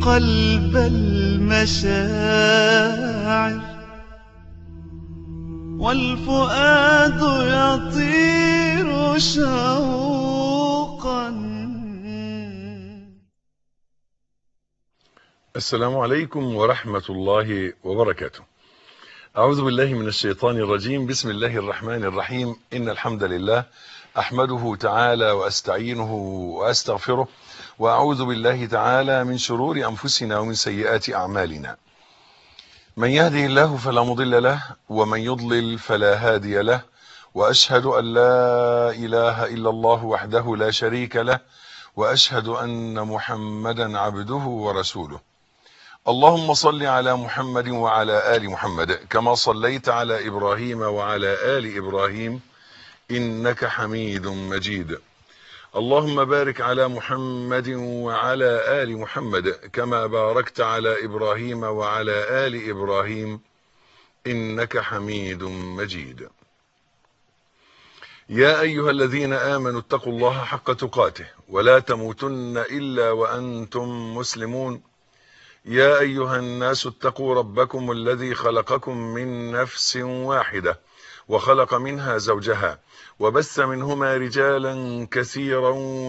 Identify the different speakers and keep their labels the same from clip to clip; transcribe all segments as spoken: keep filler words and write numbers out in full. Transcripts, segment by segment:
Speaker 1: قلب المشاعر والفؤاد يطير شوقا.
Speaker 2: السلام عليكم ورحمة الله وبركاته. أعوذ بالله من الشيطان الرجيم. بسم الله الرحمن الرحيم. إن الحمد لله أحمده تعالى وأستعينه وأستغفره، وأعوذ بالله تعالى من شرور أنفسنا ومن سيئات أعمالنا. من يهده الله فلا مضل له، ومن يضلل فلا هادي له، وأشهد أن لا إله إلا الله وحده لا شريك له، وأشهد أن محمدا عبده ورسوله. اللهم صل على محمد وعلى آل محمد كما صليت على إبراهيم وعلى آل إبراهيم إنك حميد مجيد. اللهم بارك على محمد وعلى آل محمد كما باركت على إبراهيم وعلى آل إبراهيم إنك حميد مجيد. يا أيها الذين آمنوا اتقوا الله حق تقاته ولا تموتن إلا وأنتم مسلمون. يا أيها الناس اتقوا ربكم الذي خلقكم من نفس واحدة وخلق منها زوجها وبث منهما رجالا كثيرا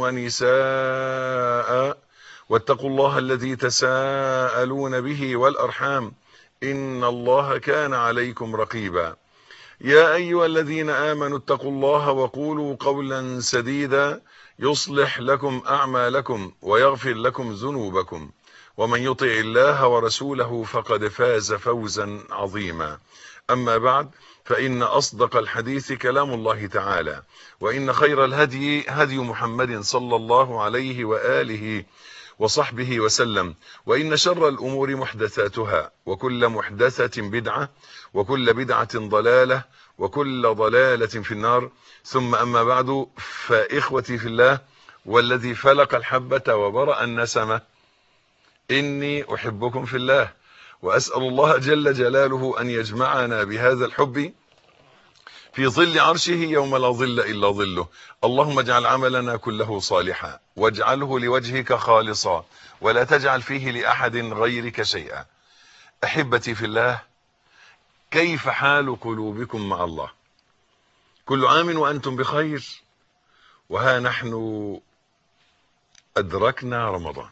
Speaker 2: ونساء، واتقوا الله الذي تساءلون به والأرحام إن الله كان عليكم رقيبا. يا أيها الذين آمنوا اتقوا الله وقولوا قولا سديدا يصلح لكم أعمالكم ويغفر لكم ذنوبكم، ومن يطع الله ورسوله فقد فاز فوزا عظيما. أما بعد، فإن أصدق الحديث كلام الله تعالى، وإن خير الهدي هدي محمد صلى الله عليه وآله وصحبه وسلم، وإن شر الأمور محدثاتها، وكل محدثة بدعة، وكل بدعة ضلالة، وكل ضلالة في النار. ثم أما بعد، فإخوتي في الله والذي فلق الحبة وبرأ النسمة، إني أحبكم في الله، وأسأل الله جل جلاله أن يجمعنا بهذا الحب في ظل عرشه يوم لا ظل إلا ظله. اللهم اجعل عملنا كله صالحا، واجعله لوجهك خالصا، ولا تجعل فيه لأحد غيرك شيئا. أحبتي في الله، كيف حال قلوبكم مع الله؟ كل عام وأنتم بخير، وها نحن أدركنا رمضان.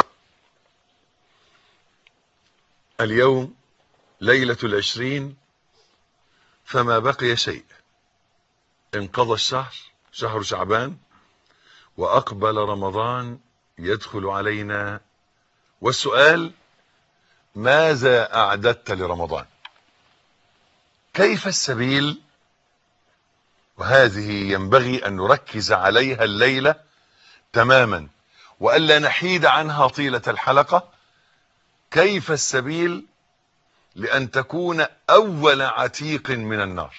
Speaker 2: اليوم ليلة العشرين، فما بقي شيء. انقضى الشهر، شهر شعبان، وأقبل رمضان يدخل علينا. والسؤال: ماذا أعددت لرمضان؟ كيف السبيل؟ وهذه ينبغي أن نركز عليها الليلة تماما، وألا نحيد عنها طيلة الحلقة. كيف السبيل لأن تكون أول عتيق من النار؟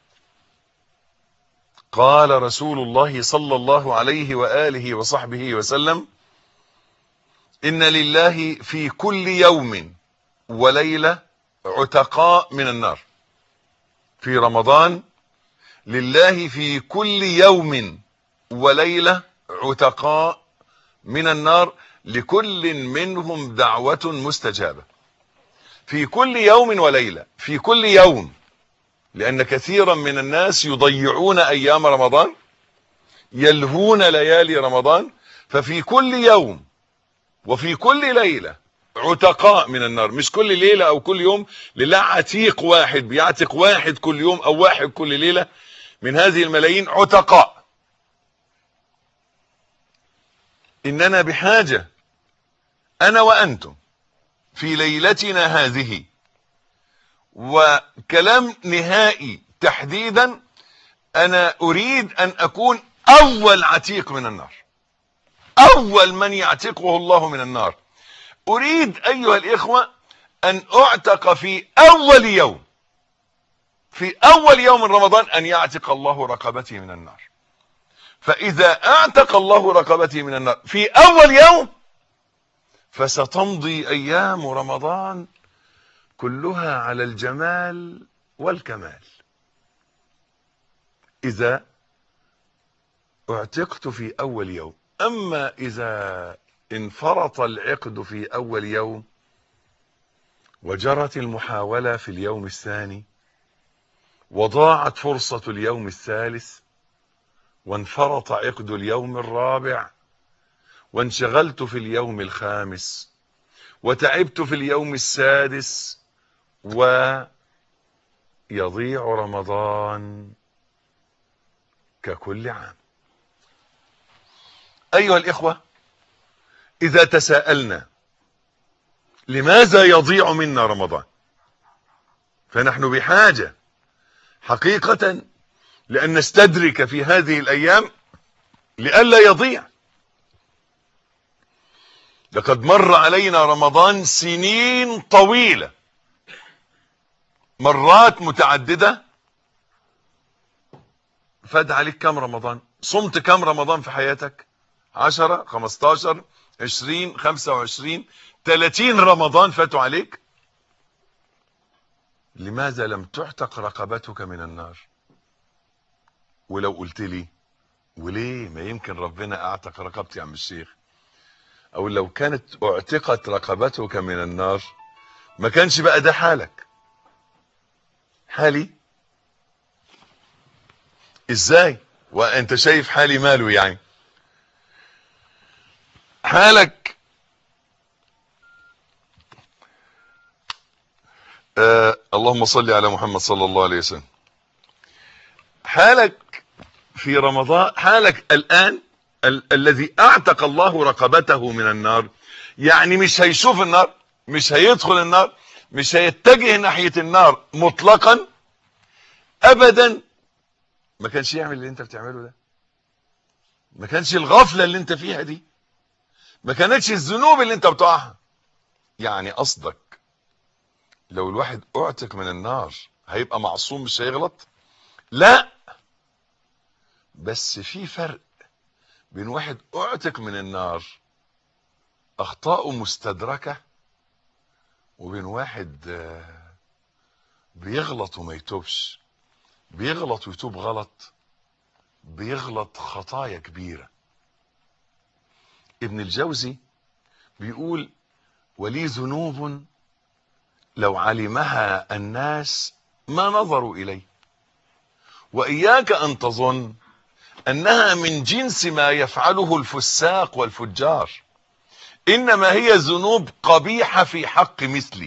Speaker 2: قال رسول الله صلى الله عليه وآله وصحبه وسلم: إن لله في كل يوم وليلة عتقاء من النار. في رمضان لله في كل يوم وليلة عتقاء من النار، لكل منهم دعوة مستجابة. في كل يوم وليلة، في كل يوم، لأن كثيرا من الناس يضيعون أيام رمضان، يلهون ليالي رمضان. ففي كل يوم وفي كل ليلة عتقاء من النار، مش كل ليلة أو كل يوم. لله عتيق واحد بيعتق واحد كل يوم أو واحد كل ليلة من هذه الملايين عتقاء. إننا بحاجة أنا وأنتم في ليلتنا هذه، وكلام نهائي تحديدا، أنا أريد أن أكون أول عتيق من النار، أول من يعتقه الله من النار. أريد أيها الإخوة أن أعتق في أول يوم، في أول يوم من رمضان، أن يعتق الله رقبتي من النار. فإذا أعتق الله رقبتي من النار في أول يوم، فستمضي أيام رمضان كلها على الجمال والكمال. إذا اعتقت في أول يوم. أما إذا انفرط العقد في أول يوم وجرت المحاولة في اليوم الثاني وضاعت فرصة اليوم الثالث وانفرط عقد اليوم الرابع وانشغلت في اليوم الخامس وتعبت في اليوم السادس ويضيع رمضان ككل عام. أيها الإخوة، إذا تساءلنا لماذا يضيع منا رمضان فنحن بحاجة حقيقة لأن نستدرك في هذه الأيام لئلا يضيع. لقد مر علينا رمضان سنين طويلة مرات متعددة. فات عليك كم رمضان؟ صمت كم رمضان في حياتك؟ عشرة، خمستاشر، عشرين، خمسة وعشرين، تلاتين رمضان فاتوا عليك. لماذا لم تعتق رقبتك من النار؟ ولو قلت لي وليه ما يمكن ربنا اعتق رقبتي يا عم الشيخ، او لو كانت اعتقت رقبتك من النار ما كانش بقى ده حالك. حالي ازاي وانت شايف حالي ماله؟ يعني حالك آه اللهم صل على محمد صلى الله عليه وسلم. حالك في رمضان، حالك الآن ال الذي اعتق الله رقبته من النار، يعني مش هيشوف النار، مش هيدخل النار، مش هيتجه ناحية النار مطلقا ابدا. ما كانش يعمل اللي انت بتعمله ده، ما كانش الغفلة اللي انت فيها دي، ما كانتش الذنوب اللي انت بتقعها. يعني قصدك لو الواحد اعتق من النار هيبقى معصوم مش هيغلط؟ لا، بس في فرق بين واحد اعتق من النار اخطاؤه مستدركة وبين واحد بيغلط وما يتوبش، بيغلط ويتوب غلط، بيغلط خطايا كبيرة. ابن الجوزي بيقول ولي ذنوب لو علمها الناس ما نظروا إليه، وإياك أن تظن أنها من جنس ما يفعله الفساق والفجار، إنما هي ذنوب قبيحة في حق مثلي.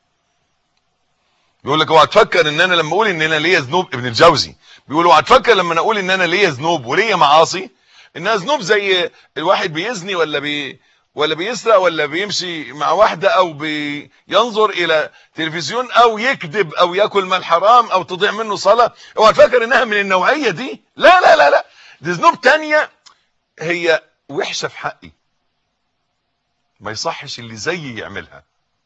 Speaker 2: بيقول لك اوعى تفكر ان انا لما اقول ان انا ليا ذنوب، ابن الجوزي بيقول اوعى تفكر لما انا اقول ان انا ليا ذنوب وليا معاصي انها ذنوب زي الواحد بيزني ولا بي ولا بيسرق ولا بيمشي مع واحده او بينظر الى تلفزيون او يكذب او ياكل مال حرام او تضيع منه صلاه. اوعى تفكر انها من النوعيه دي، لا لا لا لا، دي ذنوب تانية هي وحشه في حقي، ما يصحش اللي زيي يعملها.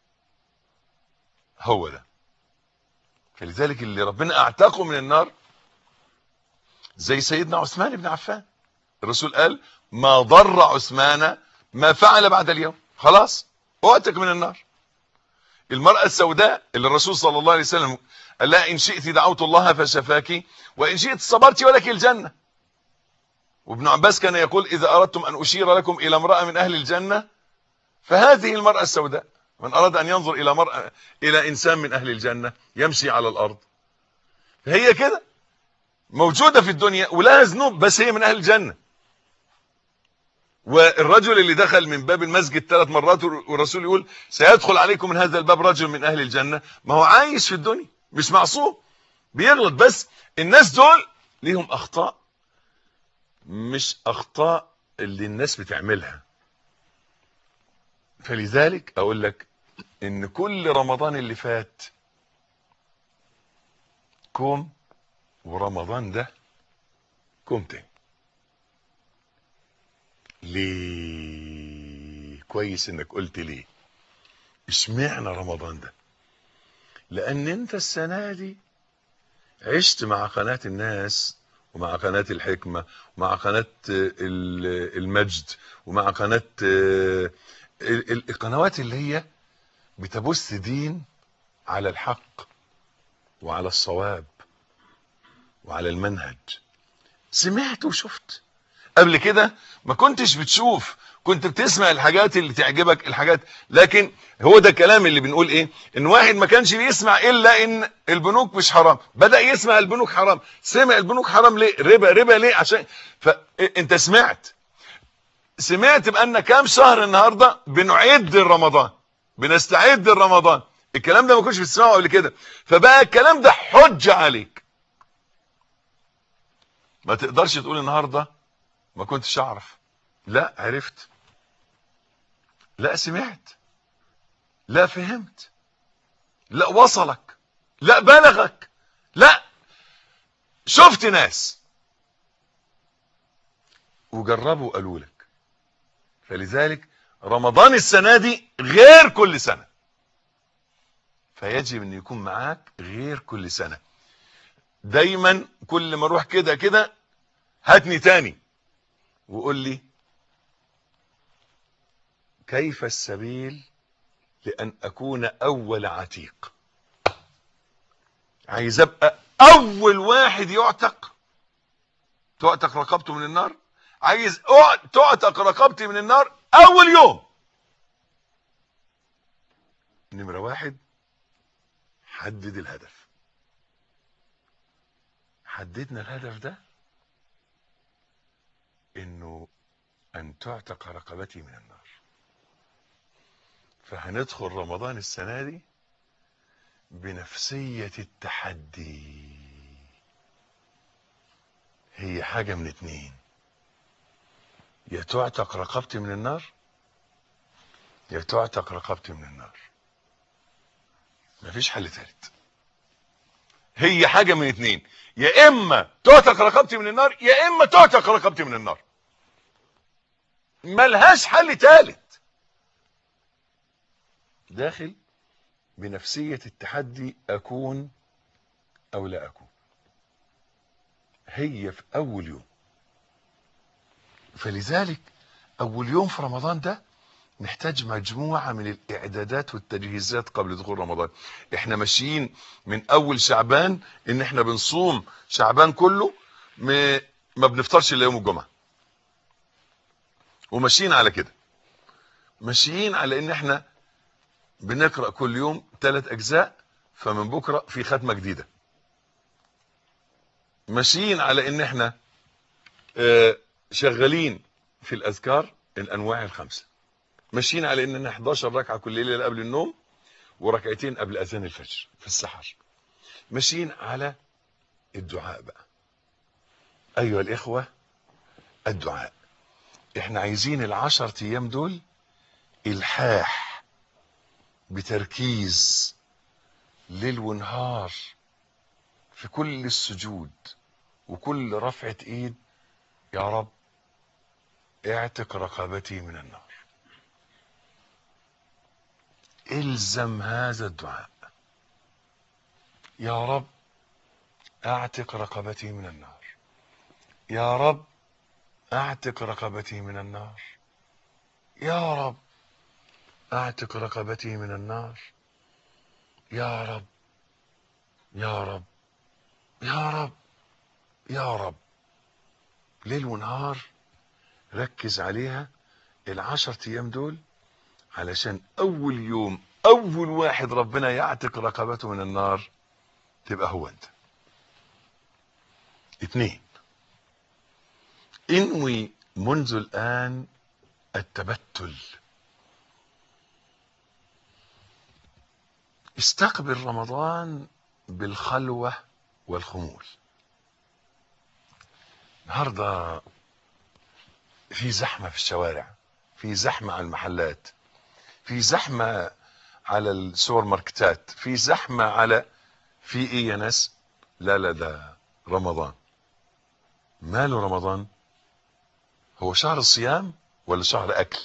Speaker 2: هو ده. فلذلك اللي ربنا اعتقه من النار زي سيدنا عثمان بن عفان، الرسول قال ما ضر عثمان ما فعل بعد اليوم، خلاص اعتق من النار. المرأة السوداء اللي الرسول صلى الله عليه وسلم قال لها ان شئت دعوت الله فشفاك وان شئت صبرت ولك الجنة. وابن عباس كان يقول اذا اردتم ان اشير لكم الى امرأة من اهل الجنة فهذه المرأة السوداء. من اراد ان ينظر الى مرأة الى انسان من اهل الجنة يمشي على الارض، هي كده موجودة في الدنيا ولها ذنوب بس هي من اهل الجنة. والرجل اللي دخل من باب المسجد ثلاث مرات والرسول يقول سيدخل عليكم من هذا الباب رجل من اهل الجنة، ما هو عايش في الدنيا مش معصوم، بيغلط، بس الناس دول ليهم اخطاء مش اخطاء اللي الناس بتعملها. فلذلك اقول لك ان كل رمضان اللي فات كوم ورمضان ده كوم تاني. ليه؟ كويس انك قلت ليه. اشمعنى رمضان ده؟ لان انت السنة دي عشت مع قناة الناس ومع قناة الحكمة ومع قناة المجد ومع قناة القنوات اللي هي بتبث دين على الحق وعلى الصواب وعلى المنهج. سمعت وشفت. قبل كده ما كنتش بتشوف كنت بتسمع الحاجات اللي تعجبك الحاجات. لكن هو ده الكلام اللي بنقول ايه، ان واحد ما كانش بيسمع الا ان البنوك مش حرام، بدأ يسمع البنوك حرام. سمع البنوك حرام ليه؟ ربا ربا ليه؟ عشان فانت سمعت سمعت بان كام شهر النهارده بنعد رمضان، بنستعد لرمضان. الكلام ده ما كنتش بتسمعه قبل كده، فبقى الكلام ده حجة عليك. ما تقدرش تقول النهارده ما كنتش اعرف. لا عرفت، لا سمعت، لا فهمت، لا وصلك، لا بلغك، لا شفت ناس وجربوا قالوا لك. فلذلك رمضان السنة دي غير كل سنة، فيجب ان يكون معاك غير كل سنة. دايما كل ما اروح كده كده هاتني تاني وقول لي كيف السبيل لأن أكون أول عتيق. عايز أبقى أول واحد يعتق، تعتق رقبته من النار. عايز تعتق رقبتي من النار أول يوم. نمرة واحد، حدد الهدف. حددنا الهدف ده إنه أن تعتق رقبتي من النار. فهندخل رمضان السنة دي بنفسية التحدي. هي حاجة من اتنين، يا تعتق رقبتي من النار يا تعتق رقبتي من النار، مفيش حل ثالث. هي حاجة من اتنين، يا اما تعتق رقبتي من النار يا اما تعتق رقبتي من النار، ملهاش حل ثالث. داخل بنفسية التحدي، اكون او لا اكون. هي في اول يوم. فلذلك اول يوم في رمضان ده نحتاج مجموعة من الاعدادات والتجهيزات قبل دخول رمضان. احنا ماشيين من اول شعبان ان احنا بنصوم شعبان كله ما, ما بنفطرش الا يوم الجمعة، وماشيين على كده. ماشيين على ان احنا بنقرأ كل يوم ثلاث اجزاء، فمن بكرة في ختمة جديدة. ماشيين على ان احنا اه شغالين في الاذكار الانواع الخمسة. ماشيين على اننا احداشر ركعة كل ليلة قبل النوم، وركعتين قبل اذان الفجر في السحر. ماشيين على الدعاء بقى. ايها الاخوة، الدعاء. احنا عايزين العشر ايام دول الحاح بتركيز ليل ونهار في كل السجود وكل رفعة ايد. يا رب اعتق رقبتي من النار. الزم هذا الدعاء. يا رب اعتق رقبتي من النار. يا رب اعتق رقبتي من النار. يا رب اعتق رقبتي من النار. يا رب يا رب يا رب يا رب. ليل ونهار ركز عليها العشر ايام دول، علشان اول يوم اول واحد ربنا يعتق رقبته من النار تبقى هو انت. اتنين، انوي منذ الان التبتل. استقبل رمضان بالخلوة والخمول. النهارده في زحمة في الشوارع، في زحمة على المحلات، في زحمة على السوبر ماركتات، في زحمة على في ايه يا ناس؟ لا لا ده رمضان. ماله رمضان؟ هو شهر الصيام ولا شهر اكل؟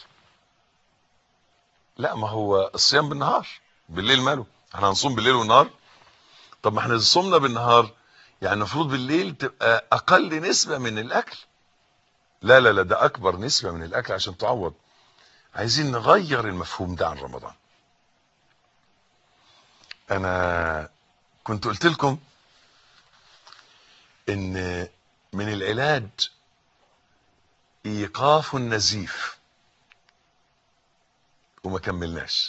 Speaker 2: لا، ما هو الصيام بالنهار، بالليل ماله؟ احنا هنصوم بالليل والنهار؟ طب ما احنا صومنا بالنهار، يعني المفروض بالليل تبقى اقل نسبة من الاكل. لا لا لا ده اكبر نسبة من الاكل عشان تعوض. عايزين نغير المفهوم ده عن رمضان. انا كنت قلت لكم ان من العلاج ايقاف النزيف. وما كملناش.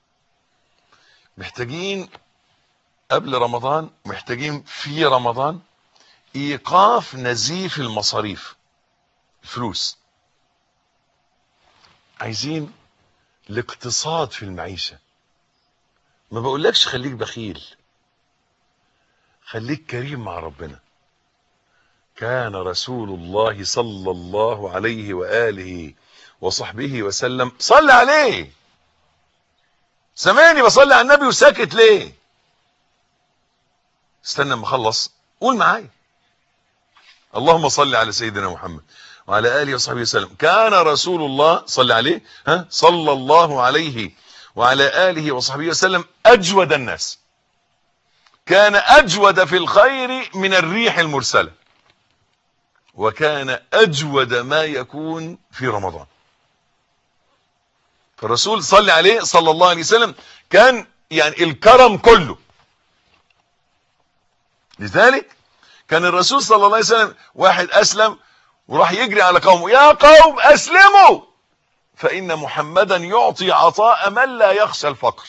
Speaker 2: محتاجين قبل رمضان، محتاجين في رمضان ايقاف نزيف المصاريف، الفلوس. عايزين الاقتصاد في المعيشة. ما بقولكش خليك بخيل، خليك كريم مع ربنا. كان رسول الله صلى الله عليه وآله وصحبه وسلم، صلى عليه. سامعني بصلي على النبي وساكت ليه؟ استنى اما اخلص قول معايا. اللهم صل على سيدنا محمد وعلى آله وصحبه وسلم. كان رسول الله صلى عليه ها صلى الله عليه وعلى آله وصحبه وسلم أجود الناس. كان أجود في الخير من الريح المرسلة، وكان أجود ما يكون في رمضان. فالرسول صلى عليه صلى الله عليه وسلم كان يعني الكرم كله. لذلك كان الرسول صلى الله عليه وسلم واحد أسلم وراح يجري على قومه: يا قوم أسلموا فإن محمدا يعطي عطاء من لا يخشى الفقر.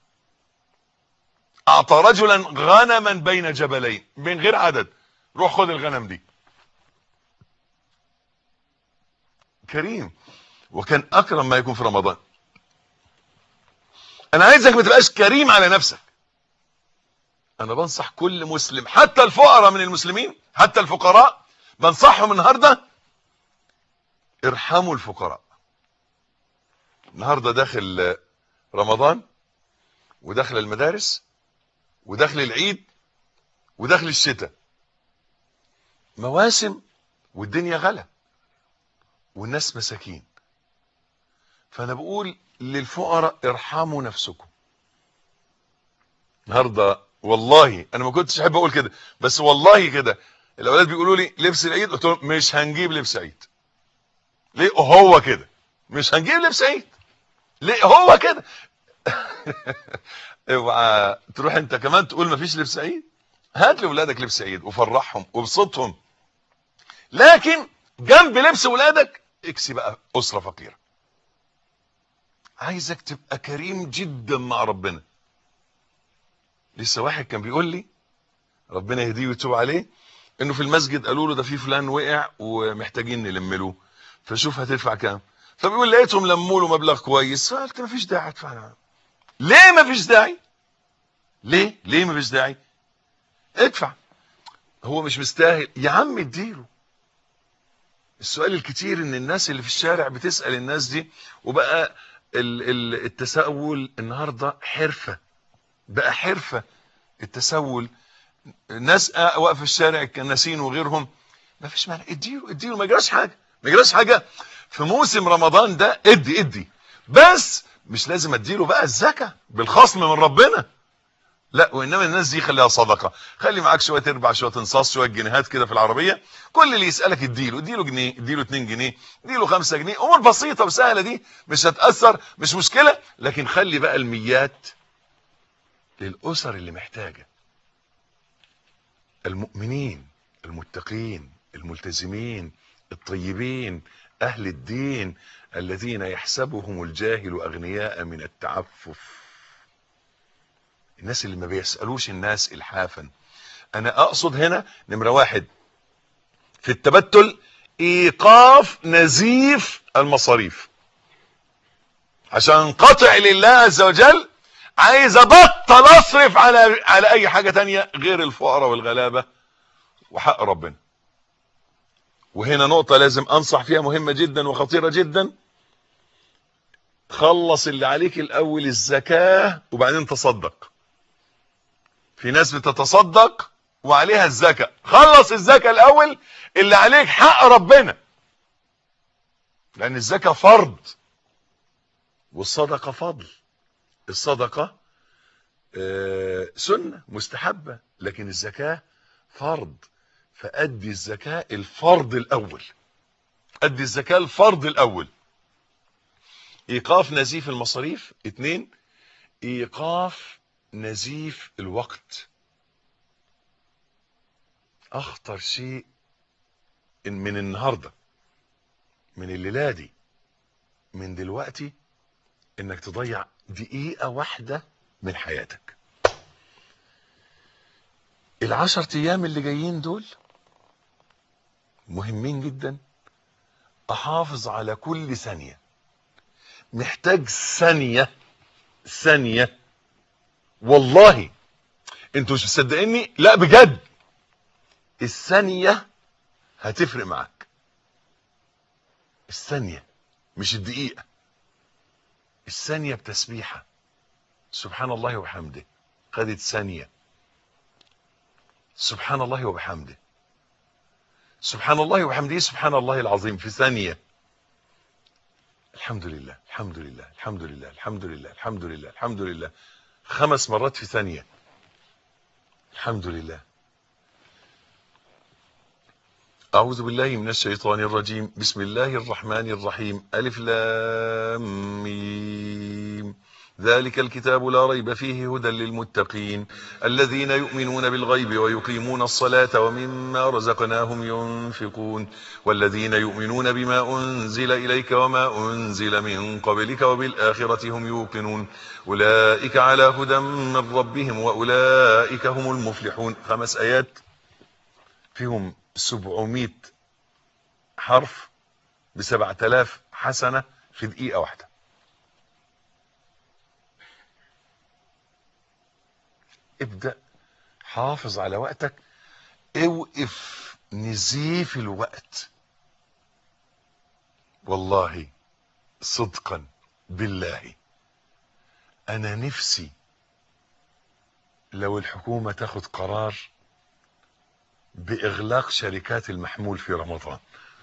Speaker 2: أعطى رجلا غنما بين جبلين من غير عدد، روح خد الغنم دي. كريم، وكان أكرم ما يكون في رمضان. أنا عايزك ما تبقاش كريم على نفسك. أنا بنصح كل مسلم، حتى الفقراء من المسلمين، حتى الفقراء بنصحهم النهارده: ارحموا الفقراء. النهارده داخل رمضان، وداخل المدارس، وداخل العيد، وداخل الشتاء، مواسم، والدنيا غلا، والناس مساكين. فانا بقول للفقراء: ارحموا نفسكم. النهارده والله انا ما كنتش احب اقول كده، بس والله كده الاولاد بيقولوا لي لبس العيد، قلت لهم مش هنجيب لبس عيد. ليه؟ هو كده مش هنجيب لبس عيد. ليه؟ هو كده. اوعى تروح انت كمان تقول مفيش لبس عيد. هات لاولادك لبس عيد وفرحهم وابسطهم، لكن جنب لبس ولادك اكسي بقى اسره فقيره. عايزك تبقى كريم جدا مع ربنا. لسه واحد كان بيقول لي، ربنا يهديه ويتوب عليه، انه في المسجد قالوا له ده في فلان وقع ومحتاجين نلم له، فشوف هتدفع كام. فبيقول لقيتهم لموا له مبلغ كويس، فقلت مفيش داعي ادفع. ليه مفيش داعي؟ ليه؟ ليه مفيش داعي؟ ادفع، هو مش مستاهل يا عم، اديله. السؤال الكتير ان الناس اللي في الشارع بتسأل الناس دي، وبقى التساؤل النهارده حرفة، بقى حرفة التساؤل. الناس واقفه في الشارع، الكناسين وغيرهم، ما فيش مانع، اديله اديله، ما يجراش حاجه، ما يجراش حاجه. في موسم رمضان ده ادي ادي، بس مش لازم اديله بقى الزكاه بالخصم من ربنا، لا. وانما الناس دي خليها صدقه. خلي معاك شويه تربع، شويه انصاص، شويه جنيهات كده في العربيه، كل اللي يسالك اديله، اديله جنيه، اديله اتنين جنيه، اديله خمسة جنيه. امور بسيطه وسهله دي، مش هتاثر، مش مشكله. لكن خلي بقى الميات للاسر اللي محتاجه، المؤمنين المتقين الملتزمين الطيبين اهل الدين، الذين يحسبهم الجاهل اغنياء من التعفف. الناس اللي ما بيسألوش الناس الحافا. انا اقصد هنا نمرة واحد في التبتل ايقاف نزيف المصاريف، عشان انقطع لله عز وجل. عايز ابطل اصرف على على اي حاجة تانية غير الفقراء والغلابة وحق ربنا. وهنا نقطة لازم انصح فيها، مهمة جدا وخطيرة جدا. خلص اللي عليك الاول الزكاة وبعدين تصدق. في ناس بتتصدق وعليها الزكاة، خلص الزكاة الاول اللي عليك حق ربنا، لان الزكاة فرض والصدقة فضل. الصدقة آه سنة مستحبة، لكن الزكاة فرض. فأدي الزكاة الفرض الأول، أدي الزكاة الفرض الأول. إيقاف نزيف المصاريف. اتنين، إيقاف نزيف الوقت. أخطر شيء من النهاردة، من الليلة دي، من دلوقتي، انك تضيع دقيقة واحدة من حياتك. العشر ايام اللي جايين دول مهمين جدا. احافظ على كل ثانية. محتاج ثانية ثانية والله انتوا مش مصدقيني، لا بجد الثانية هتفرق معك. الثانية مش الدقيقة. الثانية بتسبيحة سبحان الله وبحمده خدت ثانية. سبحان الله وبحمده سبحان الله وبحمده سبحان الله العظيم في ثانية. الحمد لله الحمد لله الحمد لله الحمد لله الحمد لله الحمد لله خمس مرات في ثانية. الحمد لله. أعوذ بالله من الشيطان الرجيم. بسم الله الرحمن الرحيم. ألف لام ميم. ذلك الكتاب لا ريب فيه هدى للمتقين الذين يؤمنون بالغيب ويقيمون الصلاة ومما رزقناهم ينفقون والذين يؤمنون بما أنزل إليك وما أنزل من قبلك وبالآخرة هم يوقنون أولئك على هدى من ربهم وأولئك هم المفلحون. خمس آيات فيهم سبعمائة حرف بسبعة آلاف حسنة في دقيقة واحدة. ابدأ حافظ على وقتك. اوقف نزيف الوقت. والله صدقا بالله انا نفسي لو الحكومة تاخد قرار باغلاق شركات المحمول في رمضان.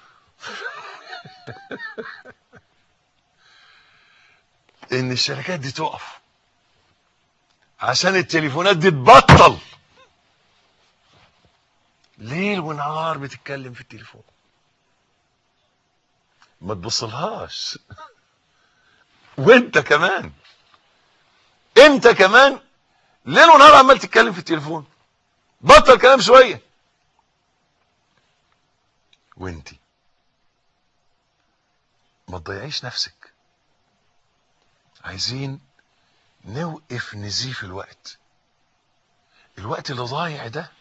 Speaker 2: ان الشركات دي تقف عشان التليفونات دي تبطل. ليل ونهار بتتكلم في التليفون ما تبصلهاش. وانت كمان انت كمان ليل ونهار عمال تتكلم في التليفون. بطل كلام شوية. وانتي ما تضيعيش نفسك. عايزين نوقف نزيف الوقت. الوقت اللي ضايع ده،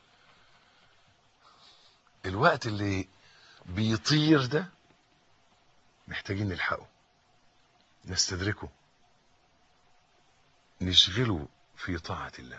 Speaker 2: الوقت اللي بيطير ده، محتاجين نلحقه نستدركه نشغله في طاعة الله.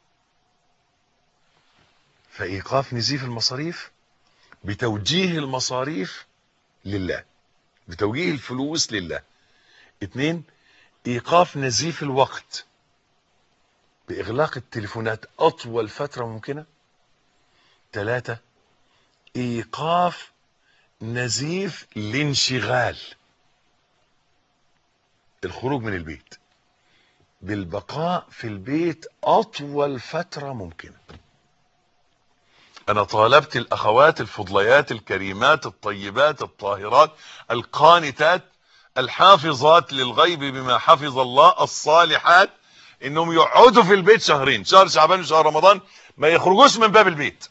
Speaker 2: فإيقاف نزيف المصاريف بتوجيه المصاريف لله، بتوجيه الفلوس لله. اتنين، ايقاف نزيف الوقت باغلاق التليفونات اطول فترة ممكنة. تلاتة، ايقاف نزيف الانشغال، الخروج من البيت، بالبقاء في البيت اطول فترة ممكنة. انا طالبت الاخوات الفضليات الكريمات الطيبات الطاهرات القانتات الحافظات للغيب بما حفظ الله الصالحات انهم يقعدوا في البيت شهرين، شهر شعبان وشهر رمضان، ما يخرجوش من باب البيت.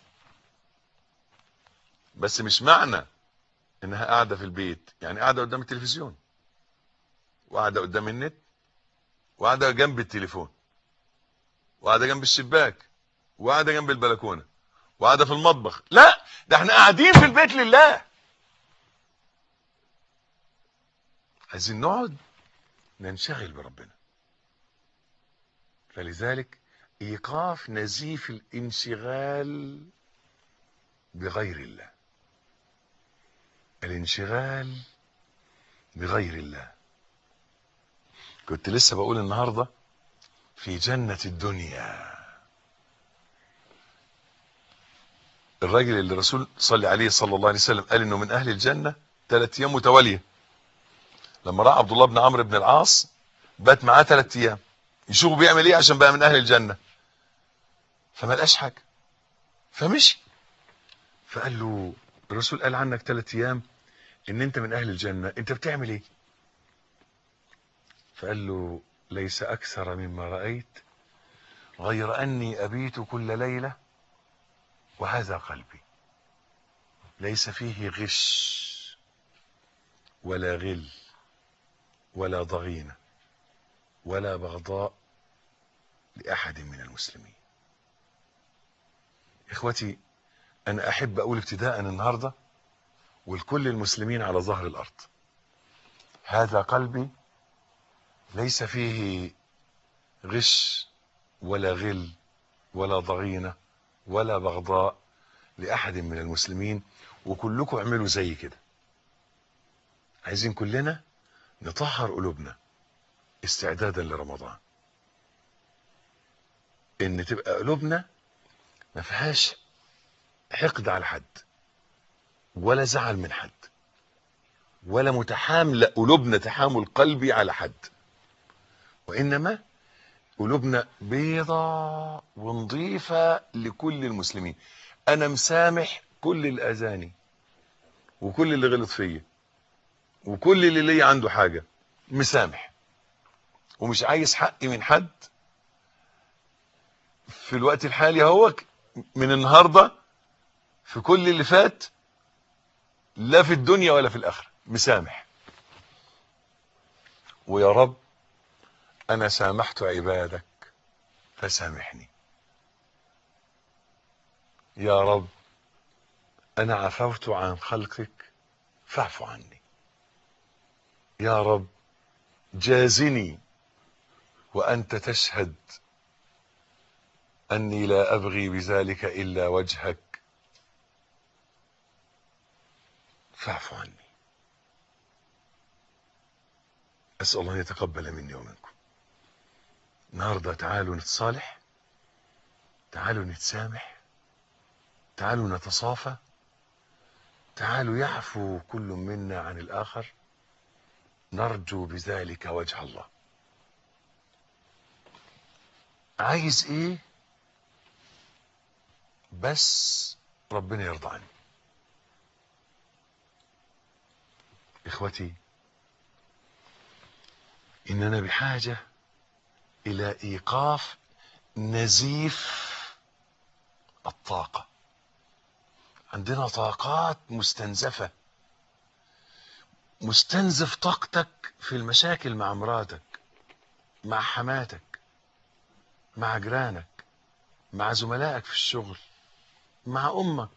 Speaker 2: بس مش معنى انها قاعدة في البيت يعني قاعدة قدام التلفزيون وقاعدة قدام النت وقاعدة جنب التليفون وقاعدة جنب الشباك وقاعدة جنب البلكونة وقاعدة في المطبخ. لا، ده احنا قاعدين في البيت لله. عايزين نقعد ننشغل بربنا. فلذلك ايقاف نزيف الانشغال بغير الله. الانشغال بغير الله. كنت لسه بقول النهاردة في جنة الدنيا، الراجل اللي الرسول صلى عليه صلى الله عليه وسلم قال انه من اهل الجنة ثلاث ايام متوالية. لما راح عبد الله بن عمرو بن العاص بات معاه ثلاث ايام يشوفوا بيعمل ايه عشان بقى من اهل الجنة، فما لقاش حاجة فمشي. فقال له الرسول قال عنك ثلاث ايام ان انت من اهل الجنة، انت بتعمل ايه؟ فقال له ليس اكثر مما رأيت غير اني ابيت كل ليلة وهذا قلبي ليس فيه غش ولا غل ولا ضغينة ولا بغضاء لأحد من المسلمين. إخوتي، أنا أحب أقول ابتداء النهاردة ولكل المسلمين على ظهر الأرض: هذا قلبي ليس فيه غش ولا غل ولا ضغينة ولا بغضاء لأحد من المسلمين، وكلكم اعملوا زي كده. عايزين كلنا نطهر قلوبنا استعدادا لرمضان، ان تبقى قلوبنا ما فيهاش حقد على حد ولا زعل من حد ولا متحاملة قلوبنا تحامل قلبي على حد، وإنما قلوبنا بيضاء ونظيفة لكل المسلمين. أنا مسامح كل الأذاني وكل اللي غلط فيا وكل اللي ليا عنده حاجة، مسامح ومش عايز حقي من حد في الوقت الحالي هو من النهاردة في كل اللي فات، لا في الدنيا ولا في الآخرة، مسامح. ويا رب أنا سامحت عبادك فسامحني. يا رب أنا عفوت عن خلقك فاعف عني. يا رب جازني وأنت تشهد أني لا أبغي بذلك إلا وجهك فاعف عني. أسأل الله أن يتقبل مني ومنكم. النهارده تعالوا نتصالح، تعالوا نتسامح، تعالوا نتصافى، تعالوا يعفو كل منا عن الآخر، نرجو بذلك وجه الله. عايز ايه؟ بس ربنا يرضى عني. اخوتي، اننا بحاجة الى ايقاف نزيف الطاقة. عندنا طاقات مستنزفة. مستنزف طاقتك في المشاكل مع مراتك، مع حماتك، مع جيرانك، مع زملائك في الشغل، مع امك.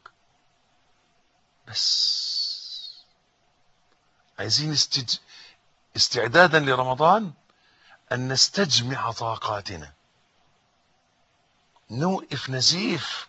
Speaker 2: بس عايزين استج... استعدادا لرمضان ان نستجمع طاقاتنا، نوقف نزيف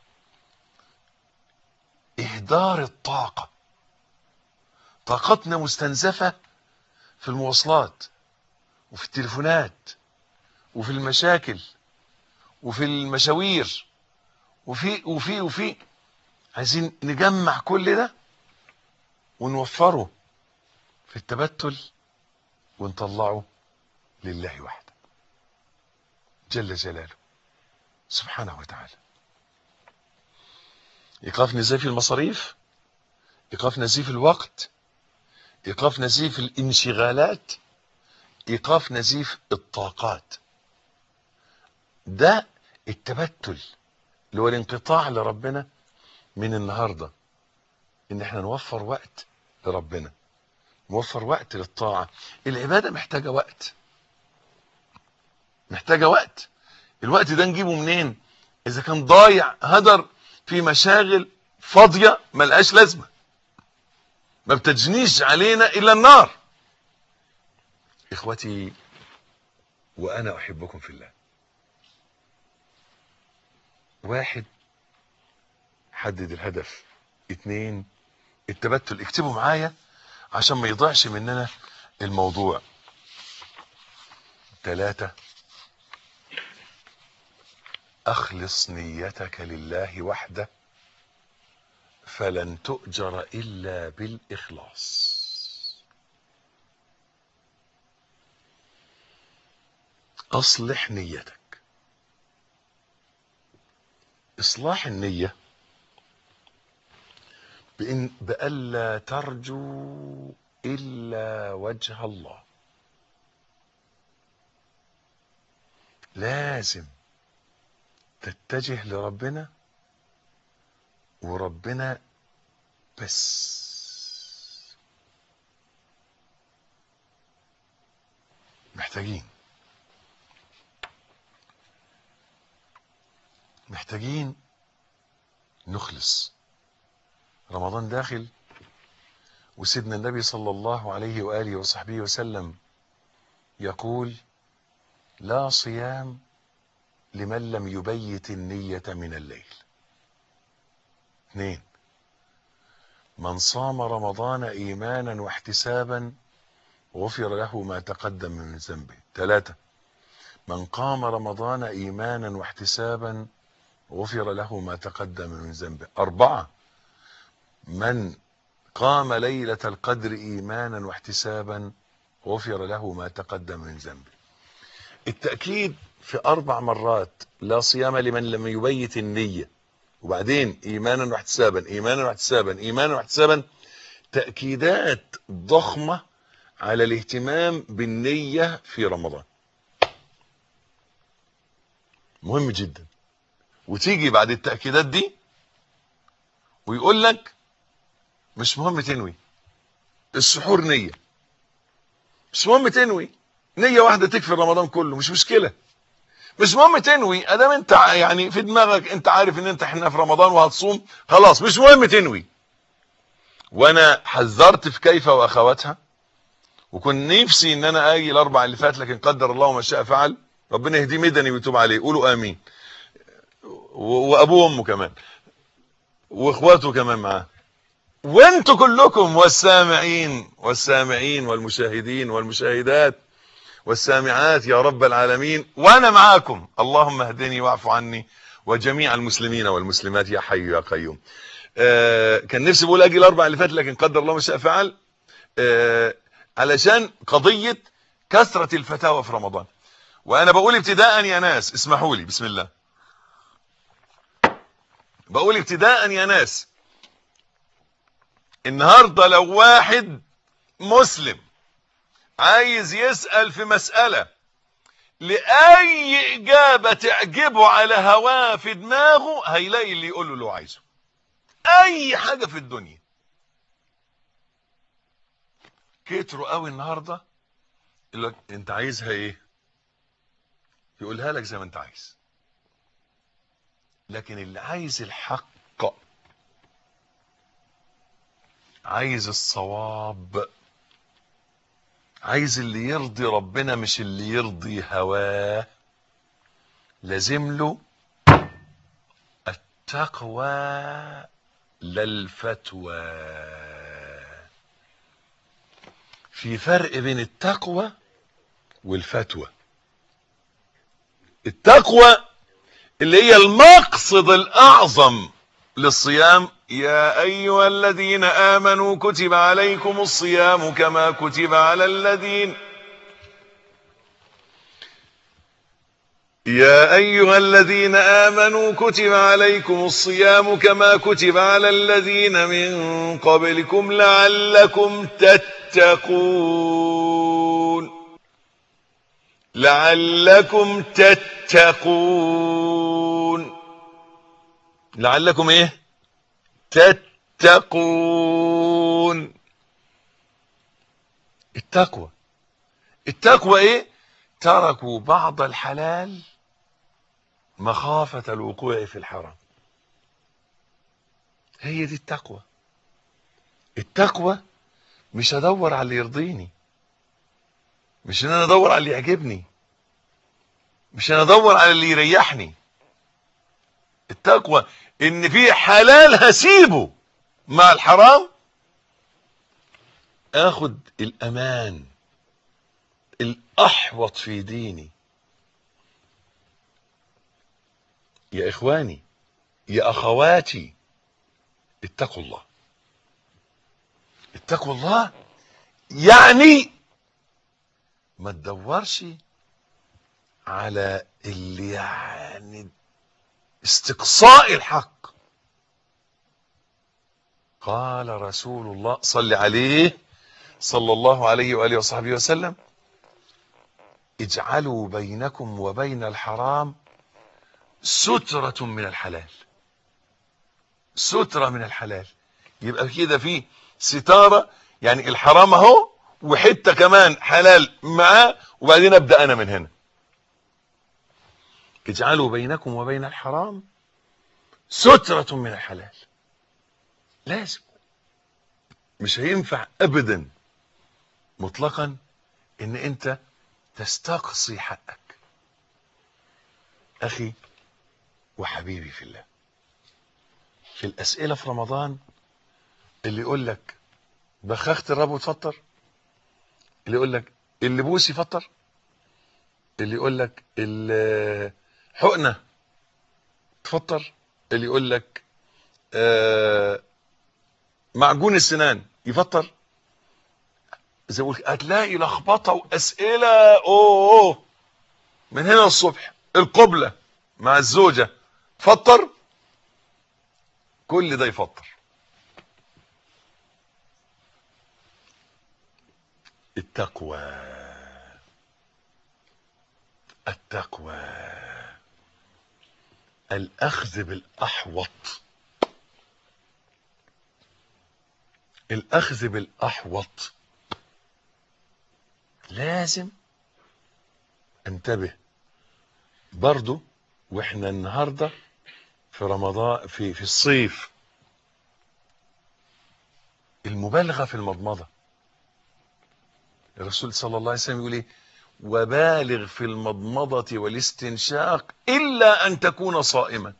Speaker 2: اهدار الطاقة. طاقتنا مستنزفة في المواصلات وفي التليفونات وفي المشاكل وفي المشاوير وفي وفي وفي عايزين نجمع كل ده ونوفره في التبتل ونطلعه لله وحده جل جلاله سبحانه وتعالى. ايقاف نزيف المصاريف، ايقاف نزيف الوقت، ايقاف نزيف الانشغالات، ايقاف نزيف الطاقات. ده التبتل اللي هو الانقطاع لربنا. من النهارده ان احنا نوفر وقت لربنا، نوفر وقت للطاعة. العبادة محتاجة وقت، محتاجة وقت. الوقت ده نجيبه منين اذا كان ضايع هدر في مشاغل فاضية ملقاش لازمة، ما بتجنيش علينا الا النار. اخوتي وانا احبكم في الله، واحد، حدد الهدف. اتنين، التبتل. اكتبوا معايا عشان ما يضيعش مننا الموضوع. تلاتة، اخلص نيتك لله وحده فلن تؤجر الا بالاخلاص. اصلح نيتك. اصلاح النية بإن بألا ترجو الا وجه الله. لازم تتجه لربنا وربنا بس. محتاجين محتاجين نخلص. رمضان داخل، وسيدنا النبي صلى الله عليه وآله وصحبه وسلم يقول: لا صيام لمن لم يبيت النية من الليل. اثنين: من صام رمضان إيمانا واحتسابا غفر له ما تقدم من ذنبه. ثلاثة: من قام رمضان إيمانا واحتسابا غفر له ما تقدم من ذنبه. أربعة: من قام ليلة القدر إيمانا واحتسابا غفر له ما تقدم من ذنبه. التأكيد في أربع مرات: لا صيام لمن لم يبيت النية، وبعدين إيمانا واحتسابا إيمانا واحتسابا إيمانا واحتسابا، تأكيدات ضخمة على الاهتمام بالنية في رمضان. مهم جدا. وتيجي بعد التأكيدات دي ويقول لك مش مهم تنوي السحور نية، مش مهم تنوي نية واحدة تكفي رمضان كله، مش مشكلة. مش مهم تنوي ادام انت يعني في دماغك انت عارف ان انت احنا في رمضان وهتصوم، خلاص مش مهم تنوي. وانا حذرت في كيف واخواتها، وكنت نفسي ان انا اجي الاربع اللي فات، لكن قدر الله ما شاء فعل. ربنا يهديه مدني ويتوب عليه، قولوا امين. وابوه وامه كمان واخواته كمان معاه، وانتوا كلكم والسامعين والسامعين والمشاهدين والمشاهدات والسامعات يا رب العالمين، وانا معاكم. اللهم اهدني واعف عني وجميع المسلمين والمسلمات يا حي يا قيوم. آه كان نفسي بقول اجي الاربع اللي فات، لكن قدر الله ما شاء فعل. آه علشان قضية كثرة الفتاوى في رمضان. وانا بقول ابتداء يا ناس، اسمحوا لي، بسم الله، بقول ابتداء يا ناس، النهاردة لو واحد مسلم عايز يسأل في مسألة لأي إجابة تعجبه على هواه في دماغه، هيلاقي اللي يقوله له عايزه. أي حاجة في الدنيا. كتروا قوي النهاردة يقول لك أنت عايزها إيه؟ يقولها لك زي ما أنت عايز. لكن اللي عايز الحق، عايز الصواب، عايز اللي يرضي ربنا مش اللي يرضي هواه، لازم له التقوى لا الفتوى. في فرق بين التقوى والفتوى. التقوى اللي هي المقصد الأعظم للصيام: يا أيها الذين آمنوا كتب عليكم الصيام كما كتب على الذين يا أيها الذين آمنوا كتب عليكم الصيام كما كتب على الذين من قبلكم لعلكم تتقون. لعلكم تتقون. لعلكم ايه؟ تتقون. التقوى. التقوى ايه؟ تركوا بعض الحلال مخافة الوقوع في الحرام. هي دي التقوى. التقوى مش هدور على اللي يرضيني، مش ان انا ادور على اللي يعجبني، مش انا ادور على اللي يريحني. التقوى ان في حلال هسيبه مع الحرام، اخد الامان الاحوط في ديني. يا اخواني يا اخواتي، اتقوا الله. اتقوا الله يعني ما تدورش على اللي يعني استقصاء الحق. قال رسول الله صلى عليه صلى الله عليه وآله وصحبه وسلم: اجعلوا بينكم وبين الحرام سترة من الحلال. سترة من الحلال، يبقى كده في ستارة، يعني الحرام اهو وحتة كمان حلال معاه، وبعدين ابدأ انا من هنا. اجعلوا بينكم وبين الحرام سترة من الحلال. لازم، مش هينفع ابدا مطلقا ان انت تستقصي حقك. اخي وحبيبي في الله، في الاسئلة في رمضان اللي يقول لك بخاخة الرب وتفطر، اللي يقول لك اللي بوسي فطر، اللي يقول لك الحقنة تفطر، اللي يقول لك آه معجون السنان يفطر. زي ما هتلاقي لخبطه واسئله اوه, أوه من هنا الصبح. القبلة مع الزوجة تفطر، كل ده يفطر. التقوى، التقوى، الأخذ بالأحوط، الأخذ بالأحوط. لازم انتبه برضو، واحنا النهاردة في رمضان، في في الصيف، المبالغة في المضمضة. الرسول صلى الله عليه وسلم يقول ايه؟ وبالغ في المضمضة والاستنشاق إلا أن تكون صائما.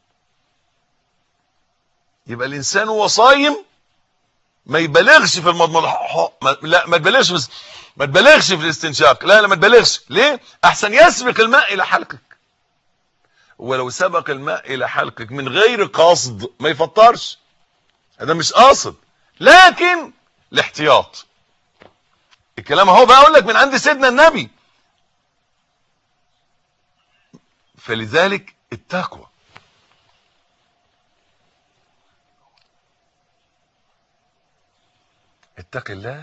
Speaker 2: يبقى الإنسان وهو صايم ما يبالغش في المضمضة، لا ما تبالغش، بس ما تبالغش في الاستنشاق، لا لا ما تبالغش. ليه؟ أحسن يسبق الماء إلى حلقك. ولو سبق الماء إلى حلقك من غير قصد ما يفطرش، هذا مش قاصد، لكن الاحتياط. الكلام اهو بقول لك من عند سيدنا النبي. فلذلك التقوى، اتق الله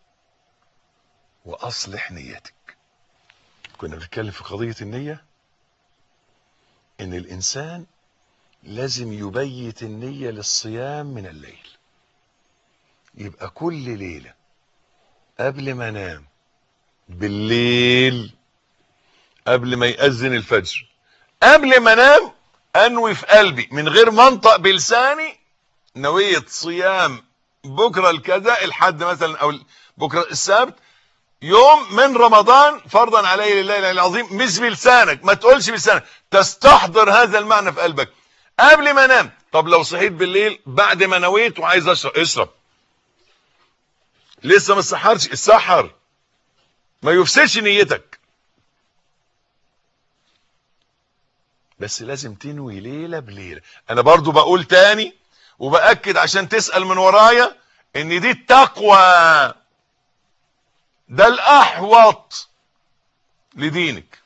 Speaker 2: واصلح نيتك. كنا بنتكلم في قضية النية، ان الانسان لازم يبيت النية للصيام من الليل. يبقى كل ليلة قبل ما انام بالليل، قبل ما يأذن الفجر، قبل ما انام انوي في قلبي من غير منطق بلساني نوية صيام بكرة الكذا الحد مثلا، او بكرة السبت يوم من رمضان فرضا علي لله العظيم. مش بلسانك، ما تقولش بلسانك، تستحضر هذا المعنى في قلبك قبل ما انام. طب لو صحيت بالليل بعد ما نويت وعايز اشرب، اشرب. لسه ما تسحرش، السحر ما يفسدش نيتك، بس لازم تنوي ليلة بليلة. انا برضو بقول تاني وبأكد عشان تسأل من ورايا ان دي التقوى، ده الاحوط لدينك.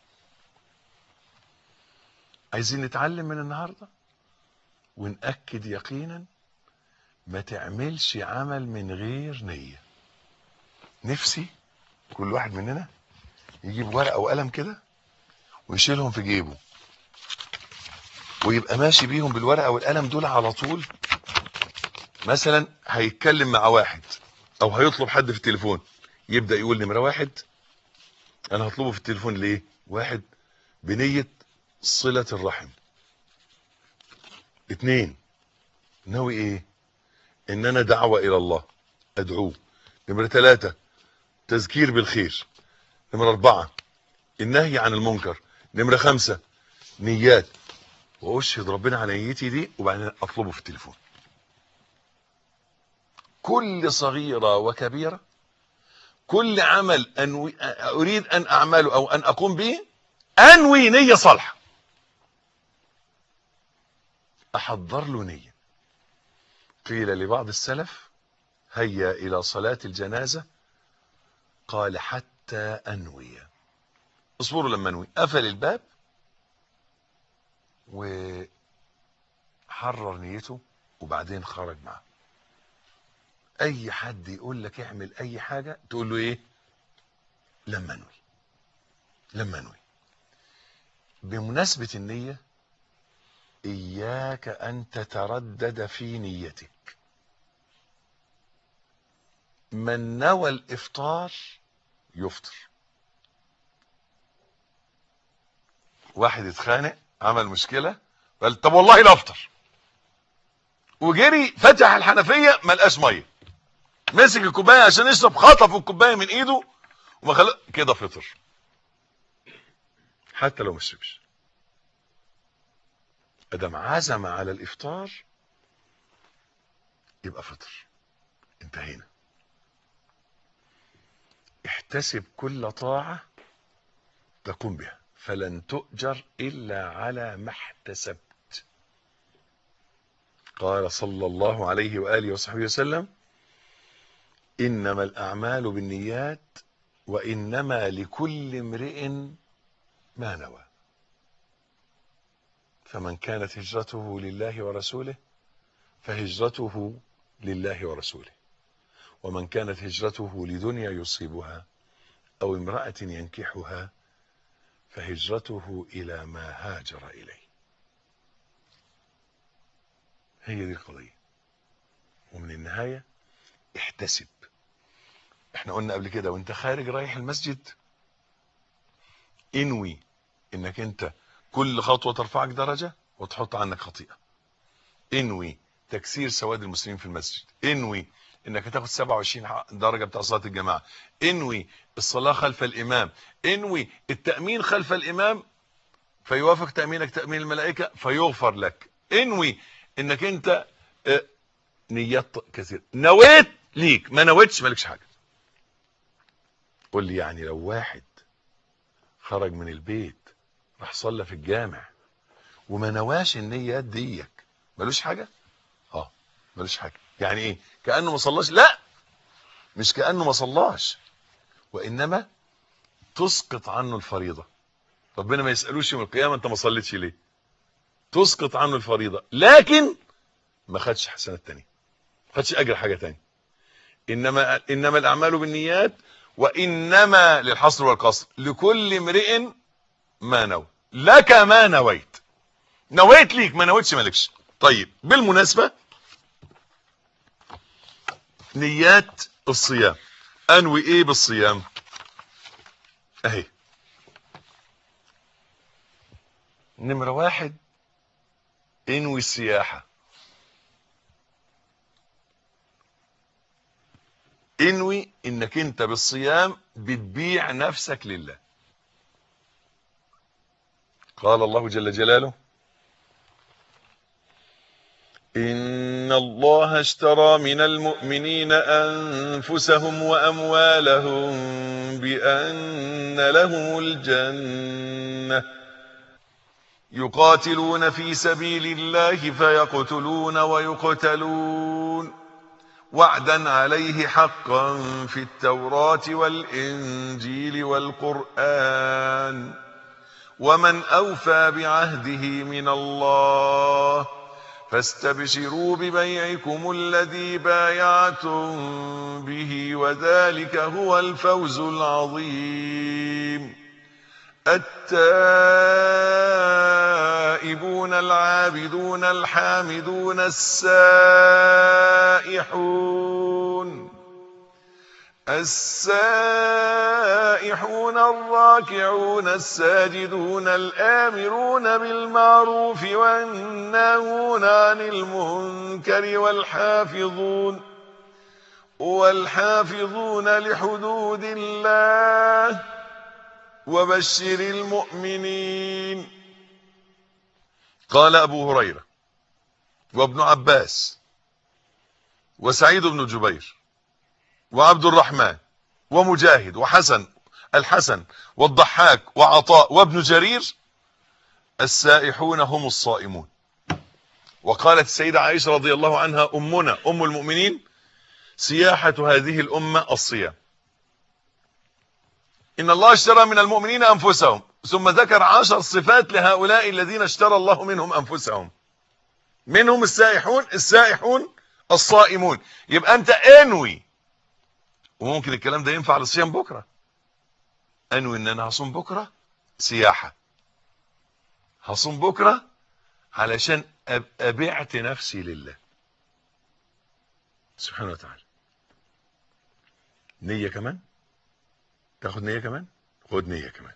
Speaker 2: عايزين نتعلم من النهاردة ونأكد يقينا ما تعملش عمل من غير نية. نفسي كل واحد مننا يجيب ورقة وقلم كده ويشيلهم في جيبه، ويبقى ماشي بيهم بالورقة والقلم دول على طول. مثلا هيتكلم مع واحد او هيطلب حد في التليفون، يبدأ يقول نمرة واحد انا هطلبه في التليفون ليه؟ واحد، بنية صلة الرحم. اتنين، ناوي ايه؟ ان انا دعوة الى الله ادعوه. نمرة ثلاثة، تذكير بالخير. نمرة اربعة، النهي عن المنكر. نمرة خمسة، نيات، واشهد ربنا على نيتي دي وبعدين اطلبه في التليفون. كل صغيرة وكبيرة، كل عمل أنوي اريد ان اعمله او ان اقوم به انوي نية صالحة، احضر له نية. قيل لبعض السلف هيا الى صلاة الجنازة، قال حتى انوي. اصبروا لما انوي. قفل الباب وحرر نيته وبعدين خرج معه. اي حد يقول لك اعمل اي حاجة تقول له ايه؟ لما انوي، لما انوي. بمناسبة النية، اياك ان تتردد في نيتك. من نوى الافطار يفطر. واحد اتخانق، عمل مشكلة، قال طب والله لا افطر. وجري فتح الحنفيه ما لقاش ميه، مسك الكوبايه عشان يشرب، خطف الكوبايه من ايده وما خل... كده فطر حتى لو ما شربش. ادم عزم على الافطار يبقى فطر. انتهينا. احتسب كل طاعه تقوم بها فلن تؤجر الا على ما احتسبت. قال صلى الله عليه واله وصحبه وسلم: انما الاعمال بالنيات وانما لكل امرئ ما نوى. فمن كانت هجرته لله ورسوله فهجرته لله ورسوله، ومن كانت هجرته لدنيا يصيبها او امرأة ينكحها فهجرته الى ما هاجر اليه. هي دي القضية. ومن النهاية احتسب. احنا قلنا قبل كده وانت خارج رايح المسجد انوي انك انت كل خطوة ترفعك درجة وتحط عنك خطيئة. انوي تكسير سواد المسلمين في المسجد. انوي انك هتاخد سبعة وعشرين درجة بتاع صلاة الجماعة. انوي الصلاة خلف الامام. انوي التأمين خلف الامام فيوافق تأمينك تأمين الملائكة فيغفر لك. انوي انك انت اه نيات كثير. نويت ليك، ما نويتش مالكش حاجة. قول لي يعني لو واحد خرج من البيت راح صلى في الجامع وما نواش النيات ديك ملوش حاجة؟ اه ملوش حاجة. يعني ايه؟ كأنه ما صلاش؟ لا، مش كأنه ما صلاش، وانما تسقط عنه الفريضة. ربنا ما يسألوش يوم القيامة انت ما صليتش ليه، تسقط عنه الفريضة، لكن ما خدش حسنات تانية، ما خدش اجر حاجة تانية. انما انما الاعمال بالنيات وانما للحصر والقصر لكل امرئ ما نوى. لك ما نويت. نويت ليك، ما نويتش مالكش. طيب بالمناسبة نيات الصيام، انوي ايه بالصيام؟ اهي نمرة واحد انوي السياحة. انوي انك انت بالصيام بتبيع نفسك لله. قال الله جل جلاله: إن الله اشترى من المؤمنين أنفسهم وأموالهم بأن لهم الجنة يقاتلون في سبيل الله فيقتلون ويقتلون وعدا عليه حقا في التوراة والإنجيل والقرآن ومن أوفى بعهده من الله فاستبشروا ببيعكم الذي بايعتم به وذلك هو الفوز العظيم. التائبون العابدون الحامدون السائحون السائحون الراكعون الساجدون الآمرون بالمعروف والناهون عن المنكر والحافظون والحافظون لحدود الله وبشر المؤمنين. قال أبو هريرة وابن عباس وسعيد بن جبير وعبد الرحمن ومجاهد وحسن الحسن والضحاك وعطاء وابن جرير: السائحون هم الصائمون. وقالت السيدة عائشة رضي الله عنها أمنا أم المؤمنين: سياحة هذه الأمة الصيام. إن الله اشترى من المؤمنين أنفسهم، ثم ذكر عشر صفات لهؤلاء الذين اشترى الله منهم أنفسهم، منهم السائحون السائحون الصائمون. يبقى أنت انوي، وممكن الكلام ده ينفع للصيام بكرة. انوي ان انا هصوم بكرة سياحة، هصوم بكرة علشان ابقى بعت نفسي لله سبحانه وتعالى. نية كمان، تاخد نية كمان، خد نية كمان،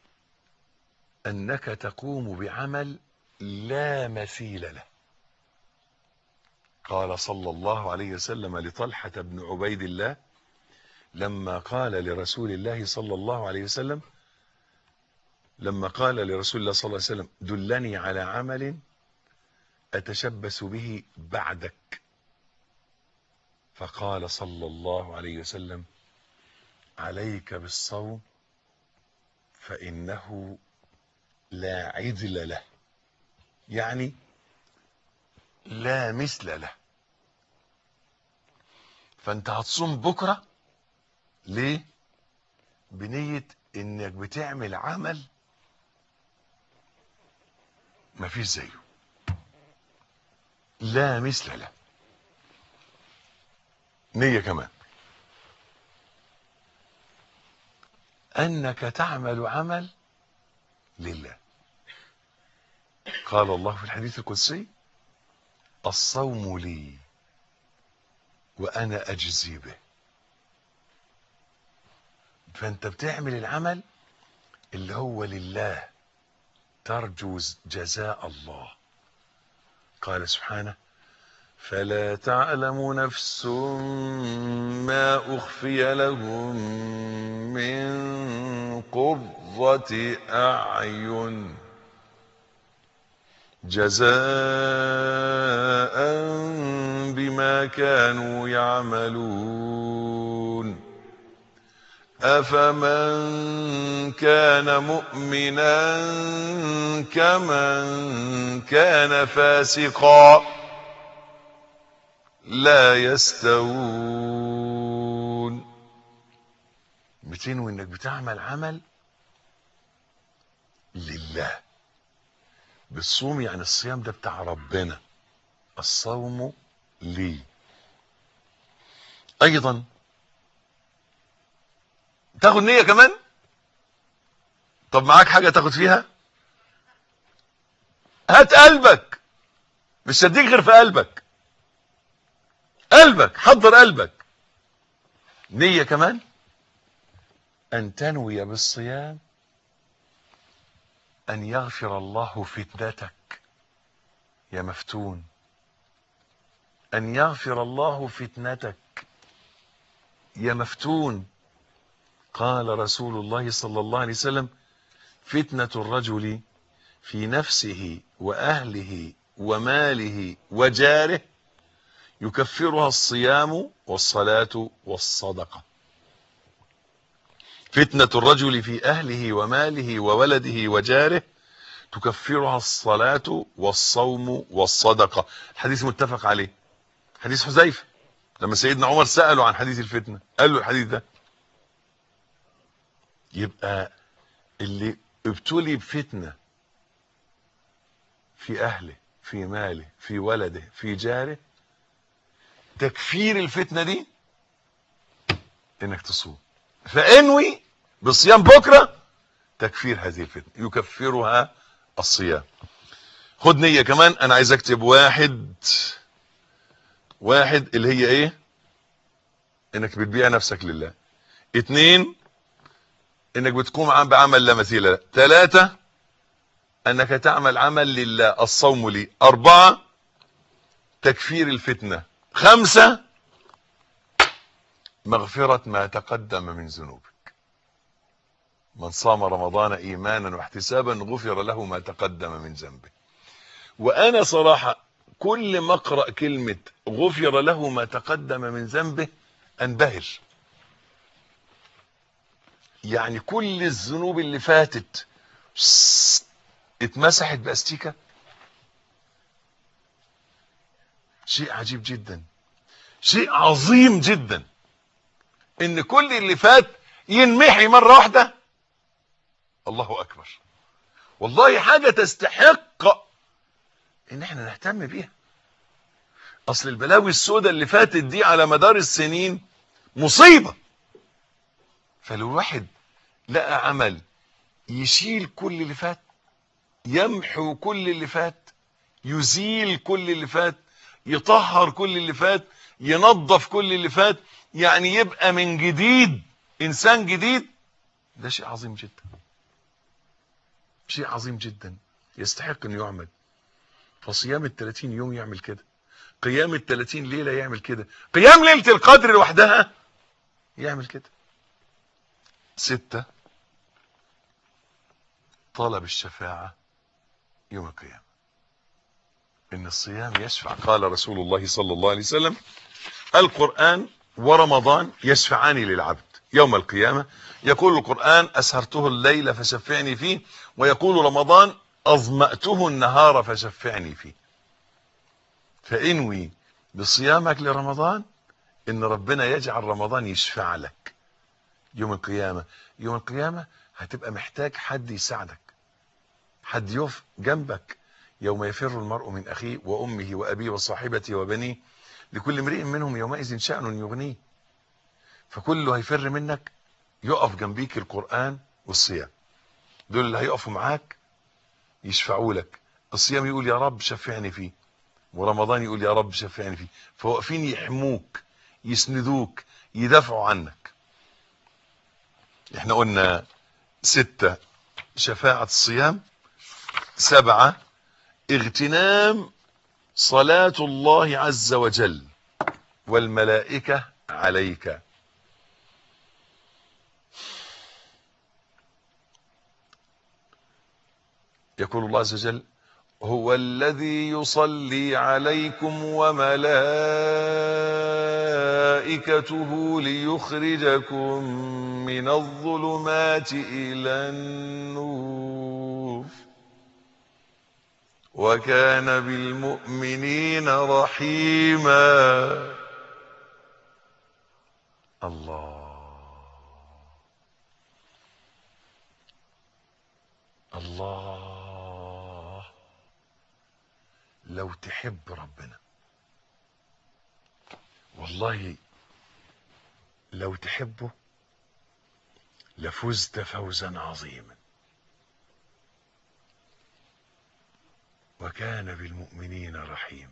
Speaker 2: انك تقوم بعمل لا مثيل له. قال صلى الله عليه وسلم لطلحة بن عبيد الله لما قال لرسول الله صلى الله عليه وسلم لما قال لرسول الله صلى الله عليه وسلم دلني على عمل أتشبث به بعدك، فقال صلى الله عليه وسلم عليك بالصوم فإنه لا عدل له، يعني لا مثل له. فانت هتصوم بكرة ليه؟ بنية انك بتعمل عمل مفيش زيه، لا مثل له. نية كمان انك تعمل عمل لله. قال الله في الحديث القدسي الصوم لي وانا اجزي به. فانت بتعمل العمل اللي هو لله، ترجو جزاء الله. قال سبحانه فلا تعلم نفس ما أخفي لهم من قرة أعين جزاء بما كانوا يعملون أفمن كان مؤمنا كمن كان فاسقا لا يستوون. بتنوي انك بتعمل عمل لله. بالصوم يعني الصيام ده بتاع ربنا، الصوم لي. ايضا تاخد نية كمان. طب معاك حاجة تاخد فيها؟ هات قلبك، مش هديك غير في قلبك. قلبك، حضر قلبك. نية كمان ان تنوي بالصيام ان يغفر الله فتنتك يا مفتون، ان يغفر الله فتنتك يا مفتون. قال رسول الله صلى الله عليه وسلم فتنة الرجل في نفسه وأهله وماله وجاره يكفرها الصيام والصلاة والصدقة. فتنة الرجل في أهله وماله وولده وجاره تكفرها الصلاة والصوم والصدقة. الحديث متفق عليه، حديث حذيفة لما سيدنا عمر سأله عن حديث الفتنة قال له الحديث ده. يبقى اللي ابتلي بفتنة في أهله في ماله في ولده في جاره، تكفير الفتنة دي انك تصوم. فانوي بصيام بكرة تكفير هذه الفتنة، يكفرها الصيام. خد نية كمان. انا عايز اكتب واحد واحد اللي هي ايه؟ انك بتبيع نفسك لله. اتنين انك بتقوم بعمل لا مثيل له. ثلاثة انك تعمل عمل لله، الصوم لي. اربعة تكفير الفتنة. خمسة مغفرة ما تقدم من ذنوبك. من صام رمضان ايمانا واحتسابا غفر له ما تقدم من ذنبه. وانا صراحة كل ما اقرأ كلمة غفر له ما تقدم من ذنبه انبهر. يعني كل الذنوب اللي فاتت اتمسحت باستيكة. شيء عجيب جدا، شيء عظيم جدا ان كل اللي فات ينمحي مرة واحدة. الله اكبر، والله حاجة تستحق ان احنا نهتم بيها. اصل البلاوي السوداء اللي فاتت دي على مدار السنين مصيبة. فلو واحد لقى عمل يشيل كل اللي فات، يمحو كل اللي فات، يزيل كل اللي فات، يطهر كل اللي فات، ينظف كل اللي فات، يعني يبقى من جديد انسان جديد، ده شيء عظيم جدا، شيء عظيم جدا يستحق انه يعمل. فصيام الثلاثين يوم يعمل كده. قيام الثلاثين ليلة يعمل كده، قيام ليلة القدر لوحدها يعمل كده. ستة، طلب الشفاعة يوم القيامة. إن الصيام يشفع. قال رسول الله صلى الله عليه وسلم: القرآن ورمضان يشفعان للعبد يوم القيامة. يقول القرآن: أسهرته الليل فشفعني فيه، ويقول رمضان: أظمأته النهار فشفعني فيه. فإنوي بصيامك لرمضان إن ربنا يجعل رمضان يشفع لك يوم القيامة. يوم القيامة هتبقى محتاج حد يساعدك، حد يقف جنبك. يوم يفر المرء من أخيه وأمه وأبيه وصاحبته وبنيه لكل امرئ منهم يومئذ شأن يغنيه. فكله هيفر منك، يقف جنبيك القرآن والصيام، دول اللي هيقفوا معاك يشفعوا لك. الصيام يقول: يا رب شفعني فيه، ورمضان يقول: يا رب شفعني فيه. فواقفين يحموك، يسندوك، يدافعوا عنك. احنا قلنا ستة شفاعة الصيام. سبعة اغتنام صلاة الله عز وجل والملائكة عليك. يقول الله عز وجل: هو الذي يصلي عليكم وملائكته ليخرجكم من الظلمات إلى النور وكان بالمؤمنين رحيما. الله الله، لو تحب ربنا والله لو تحبه لفزت فوزا عظيما. وكان بالمؤمنين رحيما.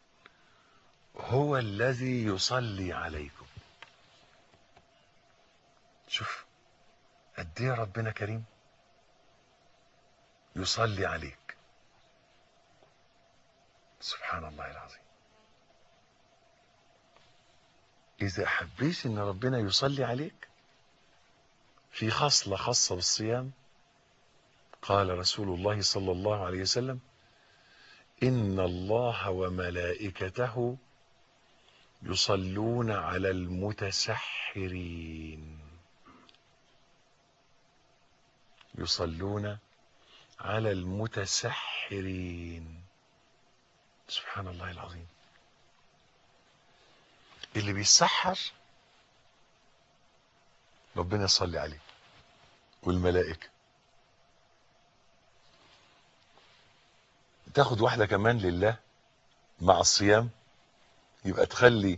Speaker 2: هو الذي يصلي عليكم. شوف قد ايه ربنا كريم، يصلي عليك. سبحان الله العظيم. إذا حبيت إن ربنا يصلي عليك في خصلة خاصة بالصيام، قال رسول الله صلى الله عليه وسلم: إن الله وملائكته يصلون على المتسحرين. يصلون على المتسحرين. سبحان الله العظيم. اللي بيسحر ربنا يصلي عليه والملائكة. تاخد واحدة كمان لله مع الصيام، يبقى تخلي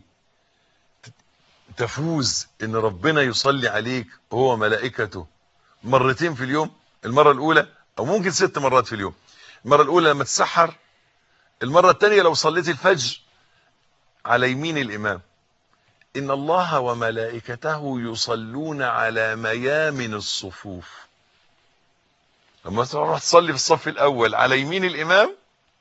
Speaker 2: تفوز ان ربنا يصلي عليك هو ملائكته مرتين في اليوم. المرة الاولى او ممكن ست مرات في اليوم. المرة الاولى لما تسحر، المرة الثانية لو صليت الفجر على يمين الامام. ان الله وملائكته يصلون على ميامن الصفوف. لما تروح تصلي في الصف الاول على يمين الامام،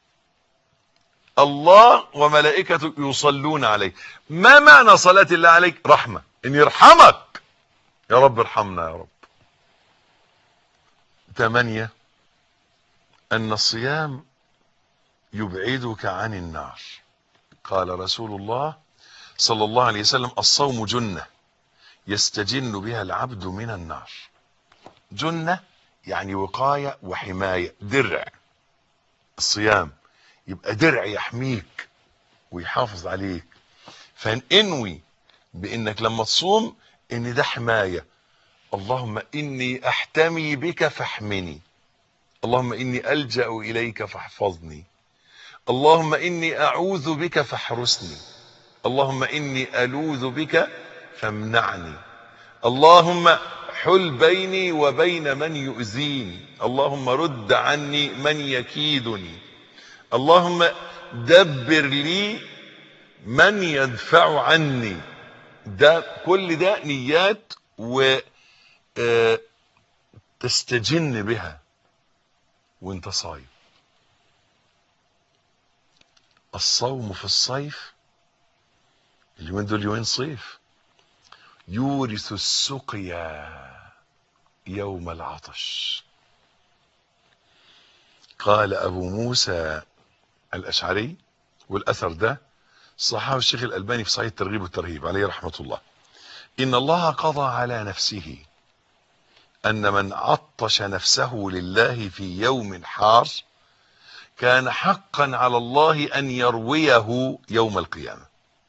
Speaker 2: الله وملائكته يصلون عليك. ما معنى صلاة الله عليك؟ رحمة، ان يرحمك. يا رب ارحمنا يا رب. ثمانية، ان الصيام يبعدك عن النار. قال رسول الله صلى الله عليه وسلم: الصوم جنة يستجن بها العبد من النار. جنة يعني وقاية وحماية، درع. الصيام يبقى درع يحميك ويحافظ عليك. فانوي بانك لما تصوم ان ده حماية. اللهم اني احتمي بك فاحمني، اللهم اني الجأ اليك فاحفظني، اللهم اني اعوذ بك فاحرسني، اللهم اني الوذ بك فامنعني، اللهم حل بيني وبين من يؤذيني، اللهم رد عني من يكيدني، اللهم دبر لي من يدفع عني. ده كل ده نيات وتستجن بها وانت صايم. الصوم في الصيف، اليومين دول يومين صيف، يورث السقيا يوم العطش. قال أبو موسى الأشعري، والأثر ده صححه الشيخ الألباني في صحيح الترغيب والترهيب عليه رحمة الله، إن الله قضى على نفسه أن من عطش نفسه لله في يوم حار كان حقا على الله أن يرويه يوم القيامة.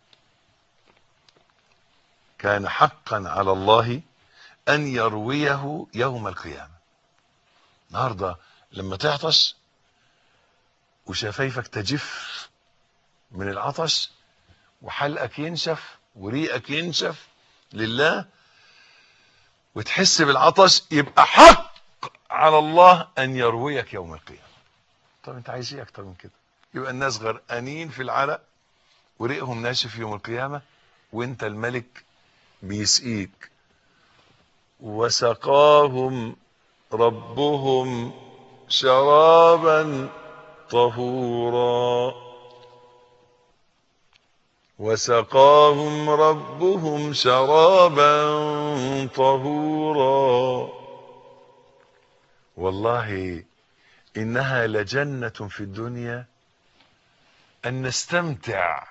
Speaker 2: كان حقا على الله أن يرويه يوم القيامة. النهاردة لما تعطش وشفايفك تجف من العطش وحلقك ينشف وريقك ينشف لله وتحس بالعطش، يبقى حق على الله أن يرويك يوم القيامة. طب انت عايز ايه اكتر من كده؟ يبقى الناس غرقانين في العرق وريقهم ناشف يوم القيامة، وانت الملك بيسقيك. وسقاهم ربهم شرابا طهورا. وسقاهم ربهم شرابا طهورا. والله إنها لجنة في الدنيا أن نستمتع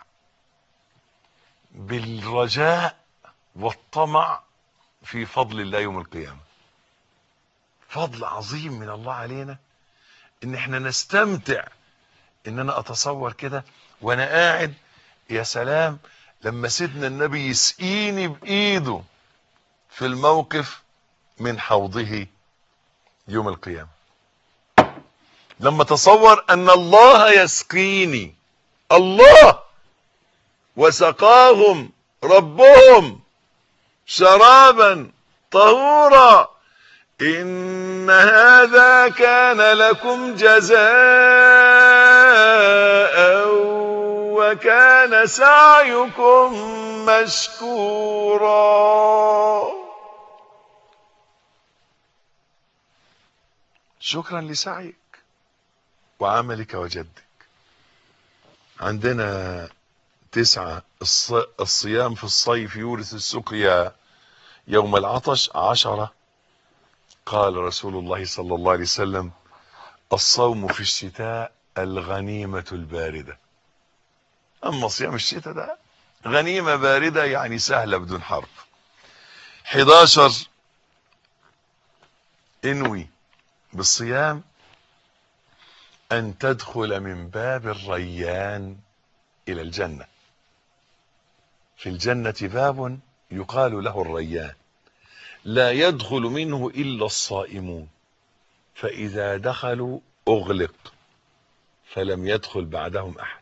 Speaker 2: بالرجاء والطمع في فضل الله يوم القيامة. فضل عظيم من الله علينا إن احنا نستمتع. إن أنا أتصور كده وأنا قاعد، يا سلام لما سيدنا النبي يسقيني بإيده في الموقف من حوضه يوم القيامة. لما تصور أن الله يسقيني، الله وسقاهم ربهم شرابا طهورا، إن هذا كان لكم جزاء وكان سعيكم مشكورا. شكرا لسعيك وعملك وجدك. عندنا تسعة، الصيام في الصيف يورث السقيا يوم العطش. عشرة، قال رسول الله صلى الله عليه وسلم: الصوم في الشتاء الغنيمة الباردة. أما صيام الشتاء ده غنيمة باردة، يعني سهلة بدون حرب. حداشر، انوي بالصيام أن تدخل من باب الريان إلى الجنة. في الجنة باب يقال له الريان، لا يدخل منه إلا الصائمون، فإذا دخلوا أغلق فلم يدخل بعدهم أحد.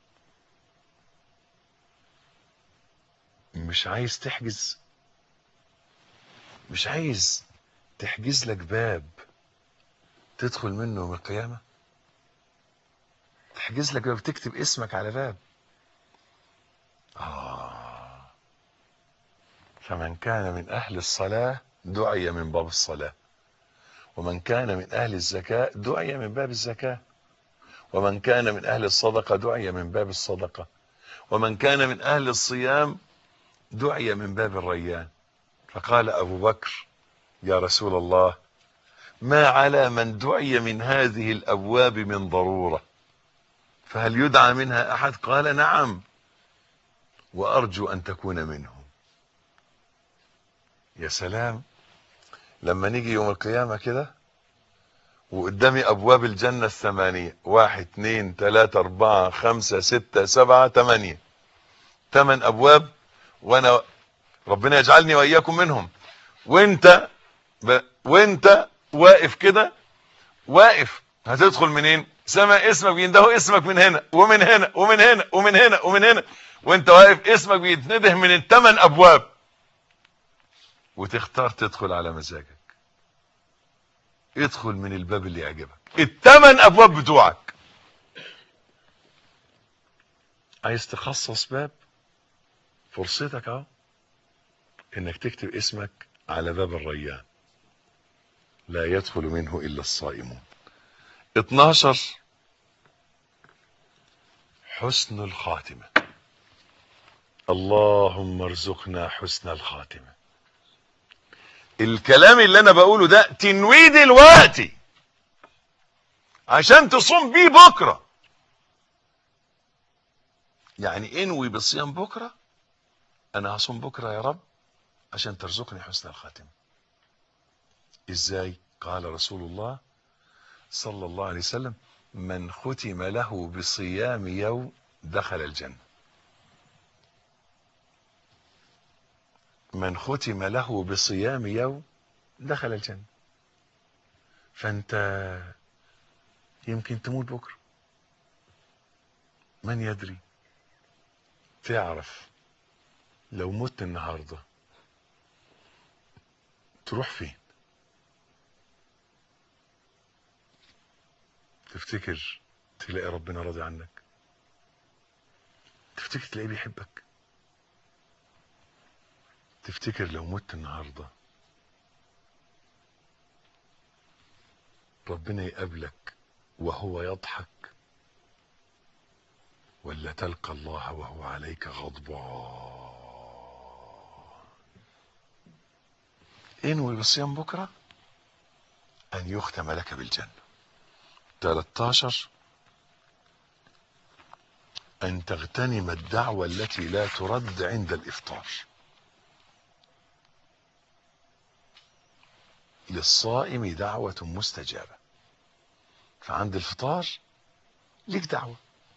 Speaker 2: مش عايز تحجز؟ مش عايز تحجز لك باب تدخل منه يوم القيامة؟ تحجز لك باب، تكتب اسمك على باب. آه. فمن كان من أهل الصلاة دعي من باب الصلاة، ومن كان من أهل الزكاة دعي من باب الزكاة، ومن كان من أهل الصدقة دعي من باب الصدقة، ومن كان من أهل الصيام دعي من باب الريان. فقال أبو بكر: يا رسول الله، ما على من دعي من هذه الأبواب من ضرورة، فهل يدعى منها أحد؟ قال: نعم، وأرجو أن تكون منهم. يا سلام لما نيجي يوم القيامة كده وقدامي أبواب الجنة الثمانية، واحد اثنين ثلاثة أربعة خمسة ستة سبعة ثمانية، ثمان أبواب، وأنا ربنا يجعلني وإياكم منهم. وانت ب... وانت واقف كده، واقف هتدخل منين؟ سمع اسمك بينده اسمك من هنا ومن هنا ومن هنا ومن هنا ومن هنا، وانت واقف اسمك بيتنده من الثمان ابواب، وتختار تدخل على مزاجك. ادخل من الباب اللي يعجبك، الثمان ابواب بتوعك. عايز تخصص باب؟ فرصتك اهو انك تكتب اسمك على باب الريان، لا يدخل منه الا الصائمون. اتناشر، حسن الخاتمة. اللهم ارزقنا حسن الخاتمة. الكلام اللي انا بقوله ده تنويه دلوقتي عشان تصوم بيه بكرة. يعني انوي بالصيام بكرة، انا هصوم بكرة يا رب عشان ترزقني حسن الخاتمة. ازاي؟ قال رسول الله صلى الله عليه وسلم: من ختم له بصيام يوم دخل الجنة. من ختم له بصيام يوم دخل الجنة. فانت يمكن تموت بكرة، من يدري؟ تعرف لو مت النهاردة تروح فين؟ تفتكر تلاقي ربنا راضي عنك؟ تفتكر تلاقيه بيحبك؟ تفتكر لو مت النهاردة ربنا يقابلك وهو يضحك، ولا تلقى الله وهو عليك غضبان؟ انوي بالصيام بكرة ان يختم لك بالجنة. ثلاثة عشر ان تغتنم الدعوة التي لا ترد عند الافطار. للصائم دعوة مستجابة، فعند الفطار ليك دعوة.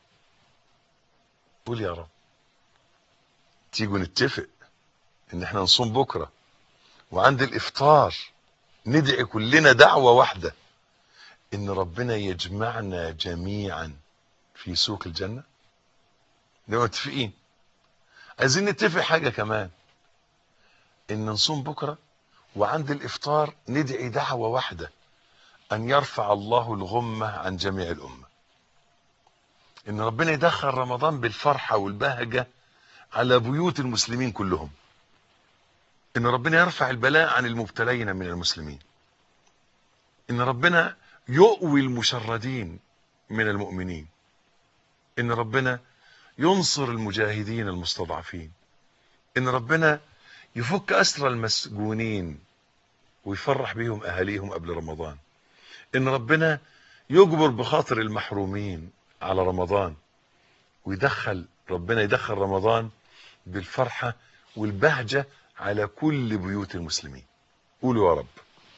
Speaker 2: قول يا رب تيجوا نتفق ان احنا نصوم بكرة، وعند الافطار ندعي كلنا دعوة واحدة ان ربنا يجمعنا جميعا في سوق الجنة. نبقى متفقين. عايزين نتفق حاجة كمان، ان نصوم بكرة وعند الافطار ندعي دعوة واحدة ان يرفع الله الغمة عن جميع الامة. ان ربنا يدخل رمضان بالفرحة والبهجة على بيوت المسلمين كلهم. ان ربنا يرفع البلاء عن المبتلين من المسلمين. ان ربنا يؤوي المشردين من المؤمنين. ان ربنا ينصر المجاهدين المستضعفين. ان ربنا يفك اسرى المسجونين ويفرح بيهم اهاليهم قبل رمضان. ان ربنا يجبر بخاطر المحرومين على رمضان، ويدخل ربنا يدخل رمضان بالفرحة والبهجة على كل بيوت المسلمين. قولوا يا رب.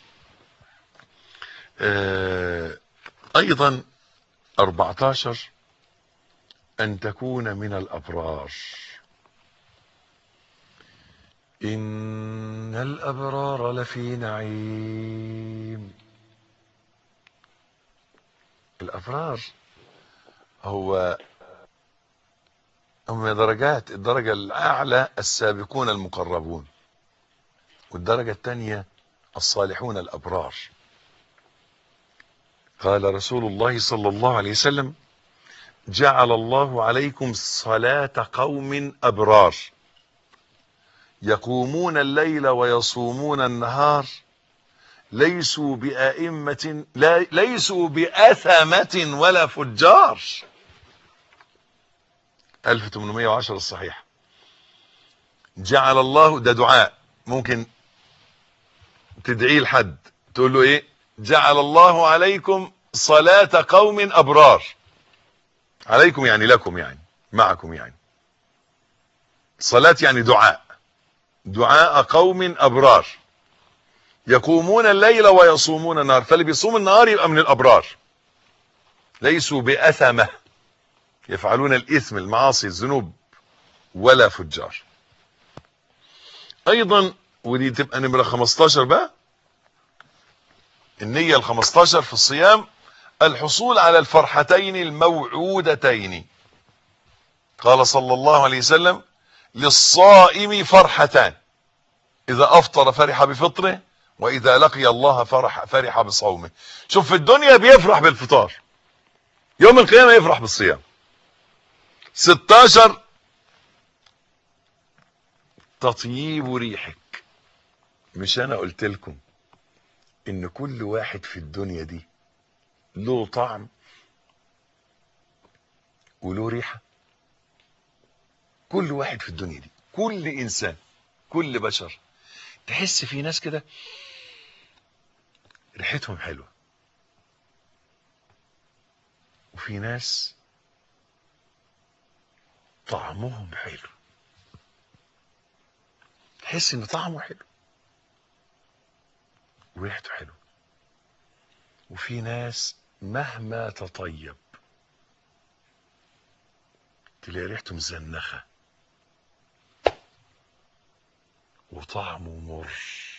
Speaker 2: آه ايضا أربعة عشر ان تكون من الابرار. ان الابرار لفي نعيم. الابرار هو هم درجات. الدرجة الاعلى السابقون المقربون، والدرجة الثانية الصالحون الابرار. قال رسول الله صلى الله عليه وسلم: جعل الله عليكم صلاة قوم أبرار يقومون الليل ويصومون النهار ليسوا بأئمة لا ليسوا بأثمة ولا فجار. ألف وثمانمائة وعشرة الصحيح. جعل الله، ده دعاء ممكن تدعيه لحد تقول له ايه؟ جعل الله عليكم صلاة قوم أبرار. عليكم يعني لكم، يعني معكم، يعني صلاة يعني دعاء. دعاء قوم أبرار يقومون الليل ويصومون النهار. فاللي بيصوم النهار يبقى من الأبرار. ليسوا بأثمة يفعلون الإثم المعاصي الذنوب ولا فجار. أيضا ودي تبقى نمرة خمستاشر بقى، النية الخمستاشر في الصيام الحصول على الفرحتين الموعودتين. قال صلى الله عليه وسلم: للصائم فرحتان، إذا أفطر فرح بفطره، وإذا لقي الله فرح فرح بصومه. شوف في الدنيا بيفرح بالفطار، يوم القيامة يفرح بالصيام. ستاشر تطيب ريحك. مش أنا قلت لكم إن كل واحد في الدنيا دي له طعم وله ريحة؟ كل واحد في الدنيا دي، كل انسان، كل بشر، تحس في ناس كده ريحتهم حلوه، وفي ناس طعمهم حلو، تحس ان طعمه حلو وريحته حلو. وفي ناس مهما تطيب تلاقي ريحته مزنخه وطعمه مر،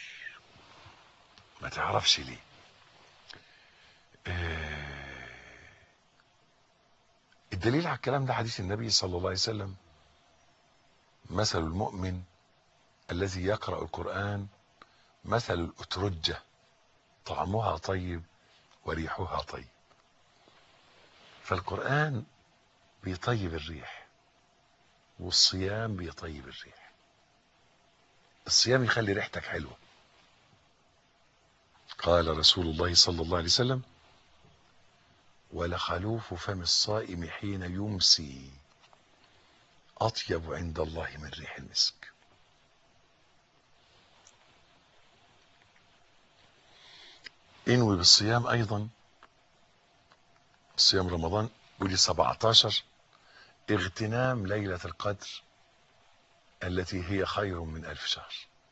Speaker 2: ما تعرفش ليه. آه الدليل على الكلام ده حديث النبي صلى الله عليه وسلم: مثل المؤمن الذي يقرأ القرآن مثل الأترجة، طعمها طيب وريحها طيب. فالقرآن بيطيب الريح، والصيام بيطيب الريح. الصيام يخلي ريحتك حلوة. قال رسول الله صلى الله عليه وسلم: ولخلوف فم الصائم حين يمسي أطيب عند الله من ريح المسك. انوي بالصيام أيضا، صيام رمضان، ودي سبعتاشر، اغتنام ليلة القدر التي هي خير من ألف شهر.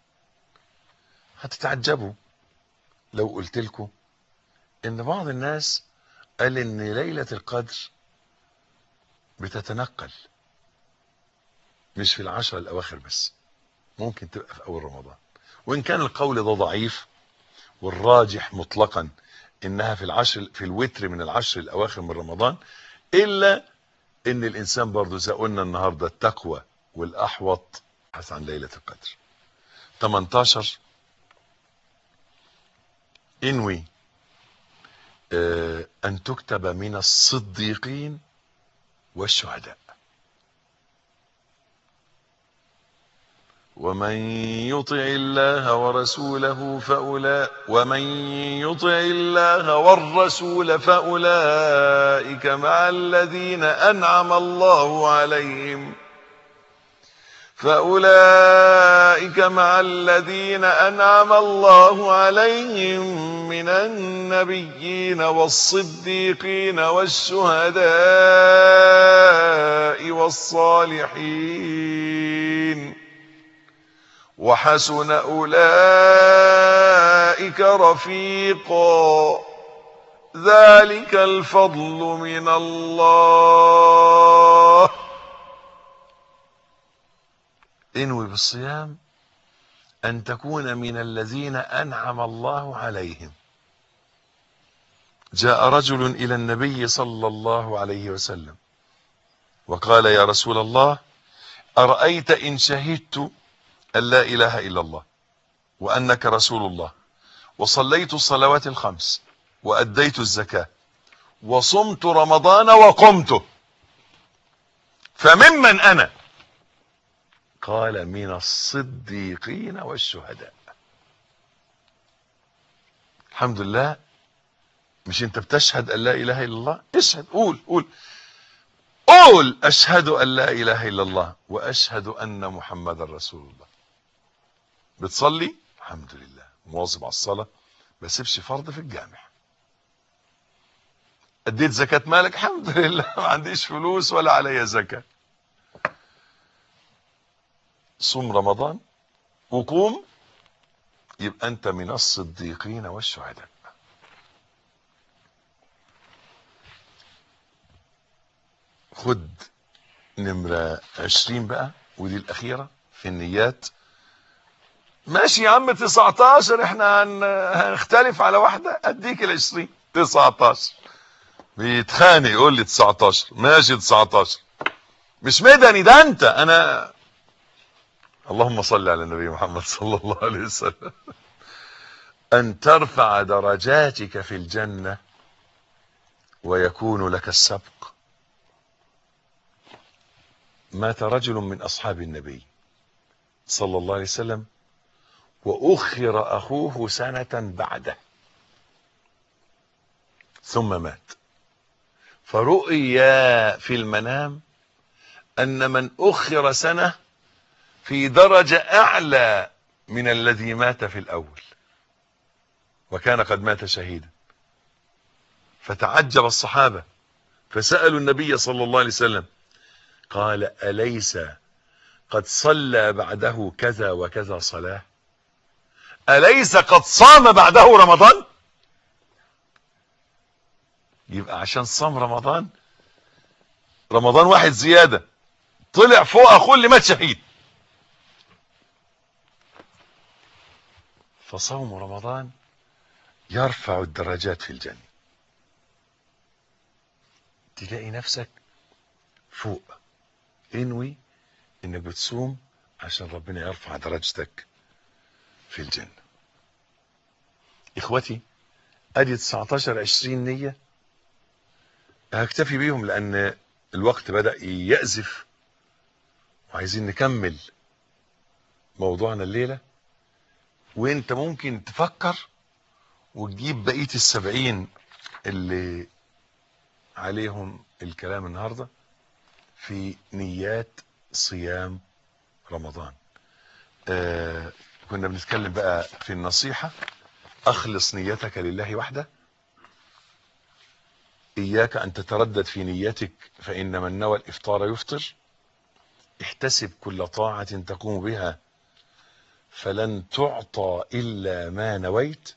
Speaker 2: هتتعجبوا لو قلت لكم ان بعض الناس قال ان ليلة القدر بتتنقل، مش في العشر الاواخر بس، ممكن تبقى في اول رمضان. وان كان القول ده ضعيف، والراجح مطلقا انها في العشر، في الوتر من العشر الاواخر من رمضان، الا ان الانسان برضو زي قلنا النهارده التقوى والاحوط بحث عن ليلة القدر. تمنتاشر، انوي اه ان تكتب من الصديقين والشهداء. ومن يطع الله ورسوله فأولئك ومن يطع الله والرسول فأولئك مع الذين أنعم الله عليهم فأولئك مع الذين أنعم الله عليهم من النبيين والصديقين والشهداء والصالحين وحسن أولئك رفيقا ذلك الفضل من الله. انوي بالصيام أن تكون من الذين أنعم الله عليهم. جاء رجل إلى النبي صلى الله عليه وسلم وقال: يا رسول الله، أرأيت إن شهدت أن لا إله إلا الله وأنك رسول الله، وصليت الصلوات الخمس، وأديت الزكاة، وصمت رمضان وقمته، فممن أنا؟ قال: من الصديقين والشهداء. الحمد لله. مش انت بتشهد أن لا إله إلا الله؟ اشهد، قول قول قول أشهد أن لا إله إلا الله وأشهد أن محمد رسول الله. بتصلي؟ الحمد لله، مواظب على الصلاة، ما سيبش فرض في الجامع. أديت زكاة مالك؟ الحمد لله، ما عنديش فلوس ولا عليا زكاة. صوم رمضان وقوم، يبقى أنت من الصديقين والشهداء. خد نمرة عشرين بقى، ودي الأخيرة في النيات. ماشي يا عم، تسعتاشر، احنا هنختلف على واحدة، اديك العشرين. تسعتاشر بيتخانق يقول لي تسعتاشر، ماشي تسعتاشر، مش مدني ده انت. انا اللهم صل على النبي محمد صلى الله عليه وسلم. ان ترفع درجاتك في الجنة ويكون لك السبق. مات رجل من اصحاب النبي صلى الله عليه وسلم وأخر أخوه سنة بعده، ثم مات. فرؤيا في المنام أن من أخر سنة في درجة أعلى من الذي مات في الأول، وكان قد مات شهيدا. فتعجب الصحابة فسألوا النبي صلى الله عليه وسلم، قال: أليس قد صلى بعده كذا وكذا صلاة؟ أليس قد صام بعده رمضان؟ يبقى عشان صام رمضان رمضان واحد زيادة طلع فوق أخوه اللي مات شهيد. فصوم رمضان يرفع الدرجات في الجنة. تلاقي نفسك فوق. انوي انك بتصوم عشان ربنا يرفع درجتك في الجنة. اخوتي، ادي تسعتاشر عشرين نية هكتفي بيهم لان الوقت بدأ يأزف وعايزين نكمل موضوعنا الليلة. وانت ممكن تفكر وتجيب بقية السبعين اللي عليهم الكلام النهاردة في نيات صيام رمضان. آه كنا بنتكلم بقى في النصيحة: أخلص نيتك لله وحده. إياك أن تتردد في نيتك، فإن من نوى الإفطار يفطر. احتسب كل طاعة تقوم بها، فلن تعطى إلا ما نويت.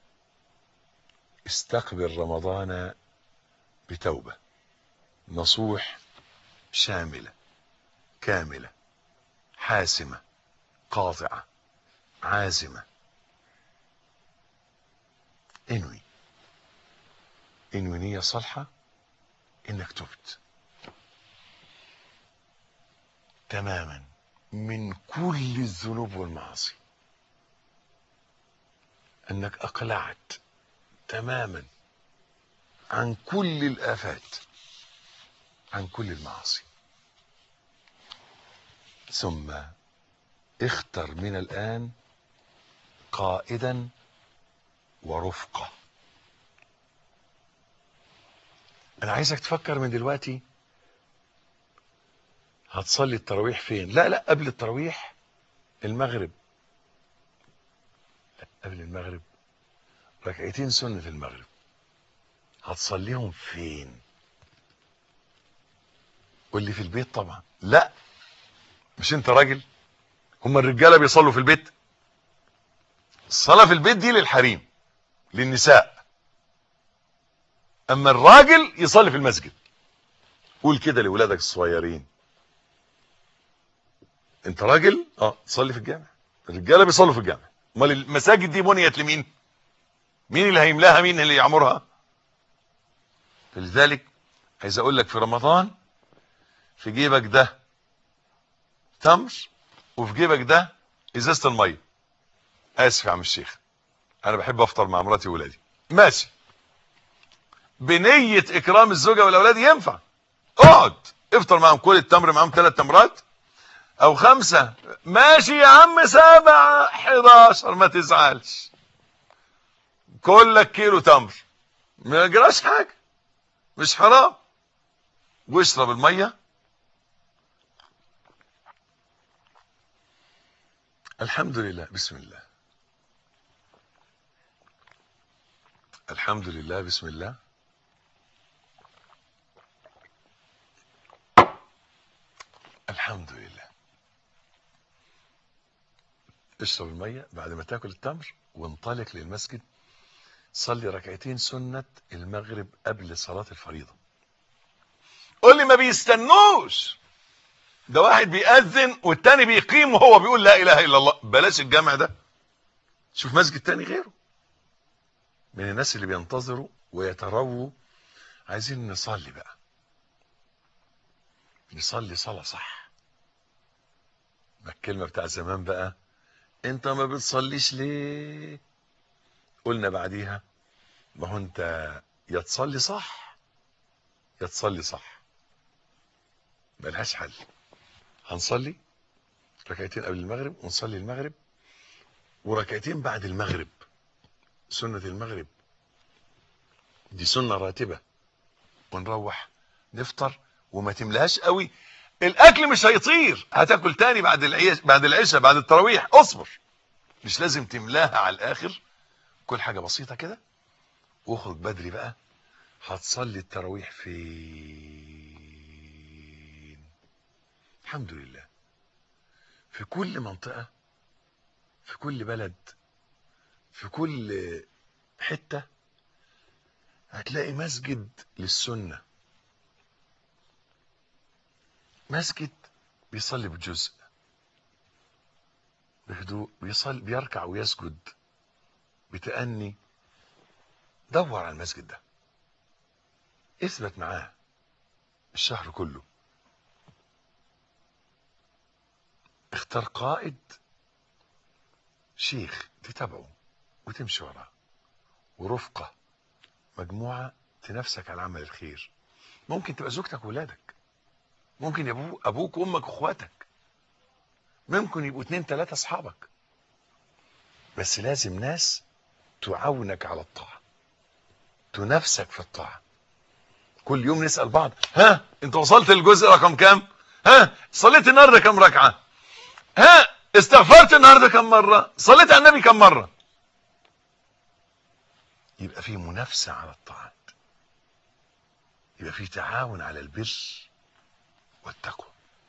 Speaker 2: استقبل رمضان بتوبة نصوح شاملة كاملة حاسمة قاطعة عازمة. انوي انوي نية صالحة انك تبت تماما من كل الذنوب والمعاصي، انك اقلعت تماما عن كل الآفات، عن كل المعاصي. ثم اختر من الآن قائدا ورفقة. أنا عايزك تفكر من دلوقتي هتصلي التراويح فين. لا لا قبل التراويح المغرب، لا قبل المغرب ركعتين سنة المغرب هتصليهم فين؟ قول لي في البيت طبعا. لا مش انت راجل؟ هم الرجاله بيصلوا في البيت؟ الصلاه في البيت دي للحريم للنساء، اما الراجل يصلي في المسجد. قول كده لاولادك الصغيرين: انت راجل اه تصلي في الجامع. الرجاله بيصلوا في الجامع، امال المساجد دي بنيت لمين؟ مين اللي هيملاها؟ مين اللي يعمرها؟ فلذلك عايز اقول لك في رمضان في جيبك ده تمر وفي جيبك ده ازازه الميه. اسف يا عم الشيخ، انا بحب افطر مع مراتي وولادي، ماشي، بنيه اكرام الزوجه والاولاد ينفع. اقعد افطر معاهم، كل التمر معاهم ثلاث تمرات او خمسه، ماشي يا عم، سبعه حداشر ما تزعلش، كلك كيلو تمر ما يجراش حاجه، مش حرام. واشرب الميه. الحمد لله، بسم الله، الحمد لله، بسم الله، الحمد لله. اشرب الميه بعد ما تاكل التمر وانطلق للمسجد، صلي ركعتين سنة المغرب قبل صلاة الفريضة. قول لي ما بيستنوش، ده واحد بيأذن والتاني بيقيم وهو بيقول لا اله الا الله. بلاش الجامع ده، شوف مسجد تاني غيره. من الناس اللي بينتظروا ويترووا. عايزين نصلي بقى، نصلي صلاة صح. ما الكلمة بتاع زمان بقى: انت ما بتصليش ليه؟ قلنا بعديها: ما هو انت يا تصلي صح يا تصلي صح، ملهاش حل. هنصلي ركعتين قبل المغرب ونصلي المغرب وركعتين بعد المغرب سنة المغرب، دي سنة راتبة، ونروح نفطر وما تملهاش قوي. الاكل مش هيطير، هتاكل تاني بعد العيش بعد العشاء بعد التراويح، اصبر، مش لازم تملاها على الاخر. كل حاجه بسيطه كده واخرج بدري بقى. هتصلي التراويح فين؟ الحمد لله في كل منطقه، في كل بلد، في كل حته هتلاقي مسجد للسنه، مسجد بيصلي بجزء بهدوء، بيصلي بيركع ويسجد بتأني. دور على المسجد ده، اثبت معاه الشهر كله. اختار قائد شيخ تتابعه وتمشي وراه، ورفقة مجموعة تنافسك على عمل الخير. ممكن تبقى زوجتك وولادك، ممكن يبقوا ابوك وامك واخواتك، ممكن يبقوا اتنين تلاتة اصحابك، بس لازم ناس تعاونك على الطاعة، تنافسك في الطاعة. كل يوم نسأل بعض، ها انت وصلت للجزء رقم كام؟ ها صليت النهارده كام ركعة؟ ها استغفرت النهارده كم مرة؟ صليت على النبي كم مرة؟ يبقى في منافسة على الطاعات، يبقى في تعاون على البر والتقوى.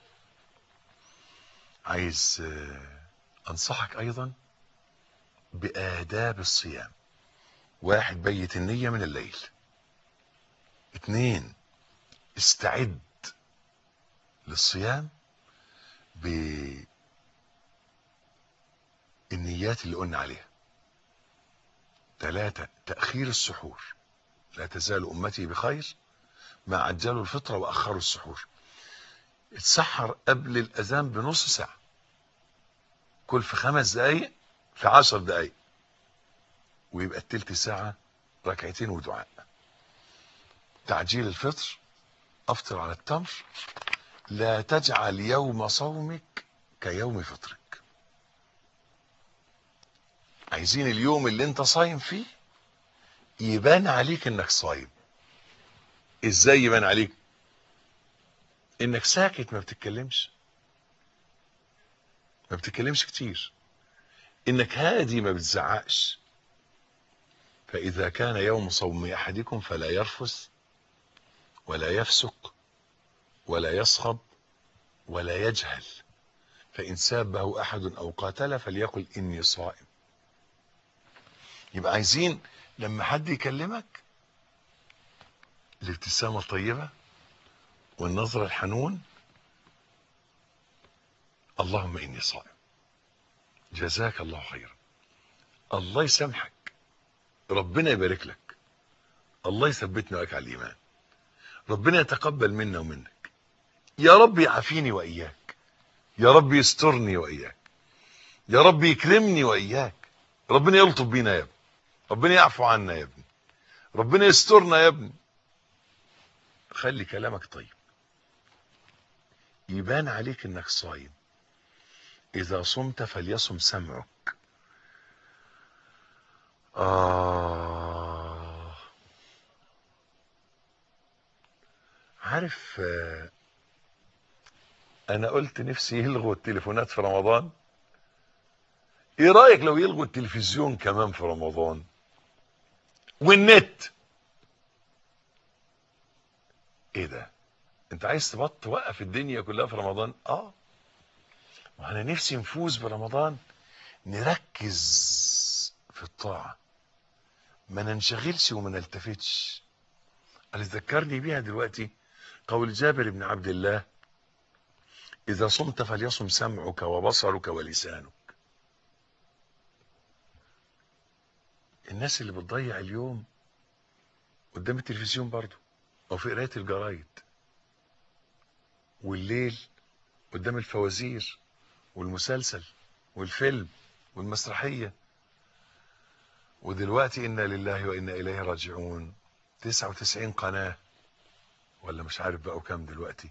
Speaker 2: عايز انصحك ايضا بآداب الصيام. واحد، بيت النية من الليل. اتنين، استعد للصيام بالنيات اللي قلنا عليها. ثلاثة، تأخير السحور. لا تزال أمتي بخير ما عجلوا الفطرة وأخروا السحور. اتسحر قبل الأذان بنص ساعة، كل في خمس دقايق في عشر دقايق، ويبقى التلت ساعة ركعتين ودعاء. تعجيل الفطر، أفطر على التمر. لا تجعل يوم صومك كيوم فطرك. عايزين اليوم اللي انت صايم فيه يبان عليك انك صايم. ازاي يبان عليك؟ انك ساكت، ما بتتكلمش ما بتتكلمش كتير، انك هادي ما بتزعقش. فاذا كان يوم صوم احدكم فلا يرفث ولا يفسق ولا يصخب ولا يجهل، فان سابه احد او قاتل فليقل اني صائم. يبقى عايزين لما حد يكلمك الابتسامة الطيبة والنظرة الحنون. اللهم إني صائم، جزاك الله خيرا، الله يسامحك، ربنا يبارك لك، الله يثبتنا وإياك على الإيمان، ربنا يتقبل منا ومنك، يا رب يعافيني وإياك، يا رب يسترني وإياك، يا رب يكرمني وإياك، ربنا يلطف بينا يا ابني، ربنا يعفو عنا يا ابني، ربنا يسترنا يا ابني. خلي كلامك طيب، يبان عليك انك صايم. اذا صمت فليصم سمعك. آه عارف، آه انا قلت نفسي يلغوا التليفونات في رمضان. ايه رأيك لو يلغوا التلفزيون كمان في رمضان والنت؟ ايه ده؟ انت عايز تبط توقف الدنيا كلها في رمضان؟ اه، وانا نفسي نفوز برمضان نركز في الطاعة، ما ننشغلش وما نلتفتش. اللي ذكرني بيها دلوقتي قول جابر بن عبد الله: إذا صمت فليصم سمعك وبصرك ولسانك. الناس اللي بتضيع اليوم قدام التلفزيون برضو، أو في قراية الجرايد، والليل قدام الفوازير والمسلسل والفيلم والمسرحية. ودلوقتي إنا لله وإنا إليه راجعون، تسعة وتسعين قناة ولا مش عارف بقوا كام دلوقتي،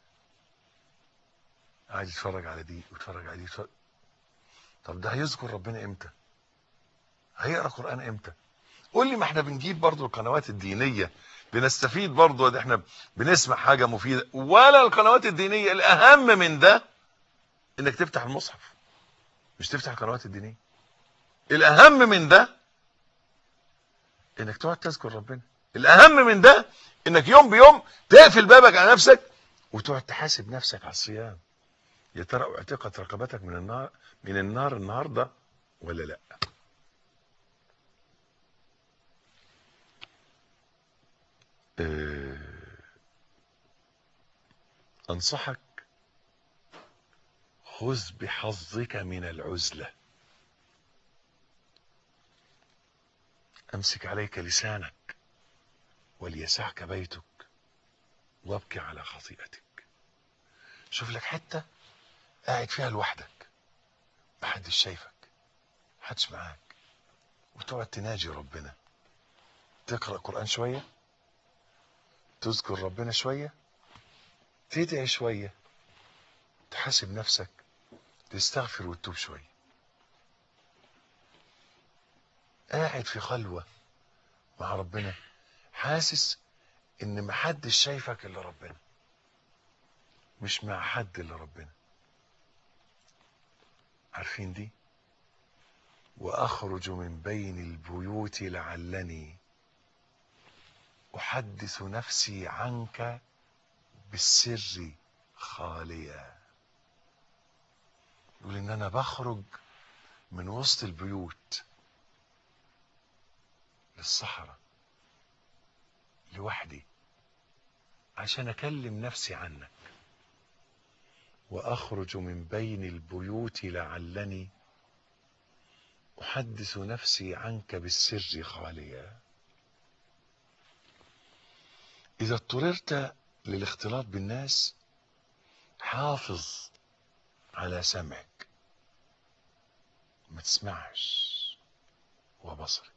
Speaker 2: قاعد يتفرج على دي ويتفرج على دي ويتفرج. طب ده هيذكر ربنا امتى؟ هيقرا قرآن امتى؟ قول لي ما احنا بنجيب برضو القنوات الدينية بنستفيد برضو، ده احنا بنسمع حاجة مفيدة. ولا القنوات الدينية، الاهم من ده انك تفتح المصحف، مش تفتح القنوات الدينية. الاهم من ده انك تقعد تذكر ربنا. الاهم من ده انك يوم بيوم تقفل بابك على نفسك وتقعد تحاسب نفسك على الصيام. يا ترى اعتقت رقبتك من النار من النار النهارده ولا لا؟ اه انصحك خذ بحظك من العزلة. امسك عليك لسانك وليسعك بيتك وابكي على خطيئتك. شوف لك حتة قاعد فيها لوحدك، محدش شايفك، محدش معاك، وتقعد تناجي ربنا، تقرأ قرآن شوية، تذكر ربنا شوية، تدعي شوية، تحاسب نفسك، تستغفر وتتوب شوية. قاعد في خلوة مع ربنا حاسس ان محدش شايفك الا ربنا، مش مع حد الا ربنا. عارفين دي؟ واخرج من بين البيوت لعلني احدث نفسي عنك بالسر خاليا. يقول ان انا بخرج من وسط البيوت للصحراء لوحدي عشان اكلم نفسي عنك. واخرج من بين البيوت لعلني احدث نفسي عنك بالسر خاليا. اذا اضطررت للاختلاط بالناس حافظ على سمعك، ما تسمعش، وبصرك.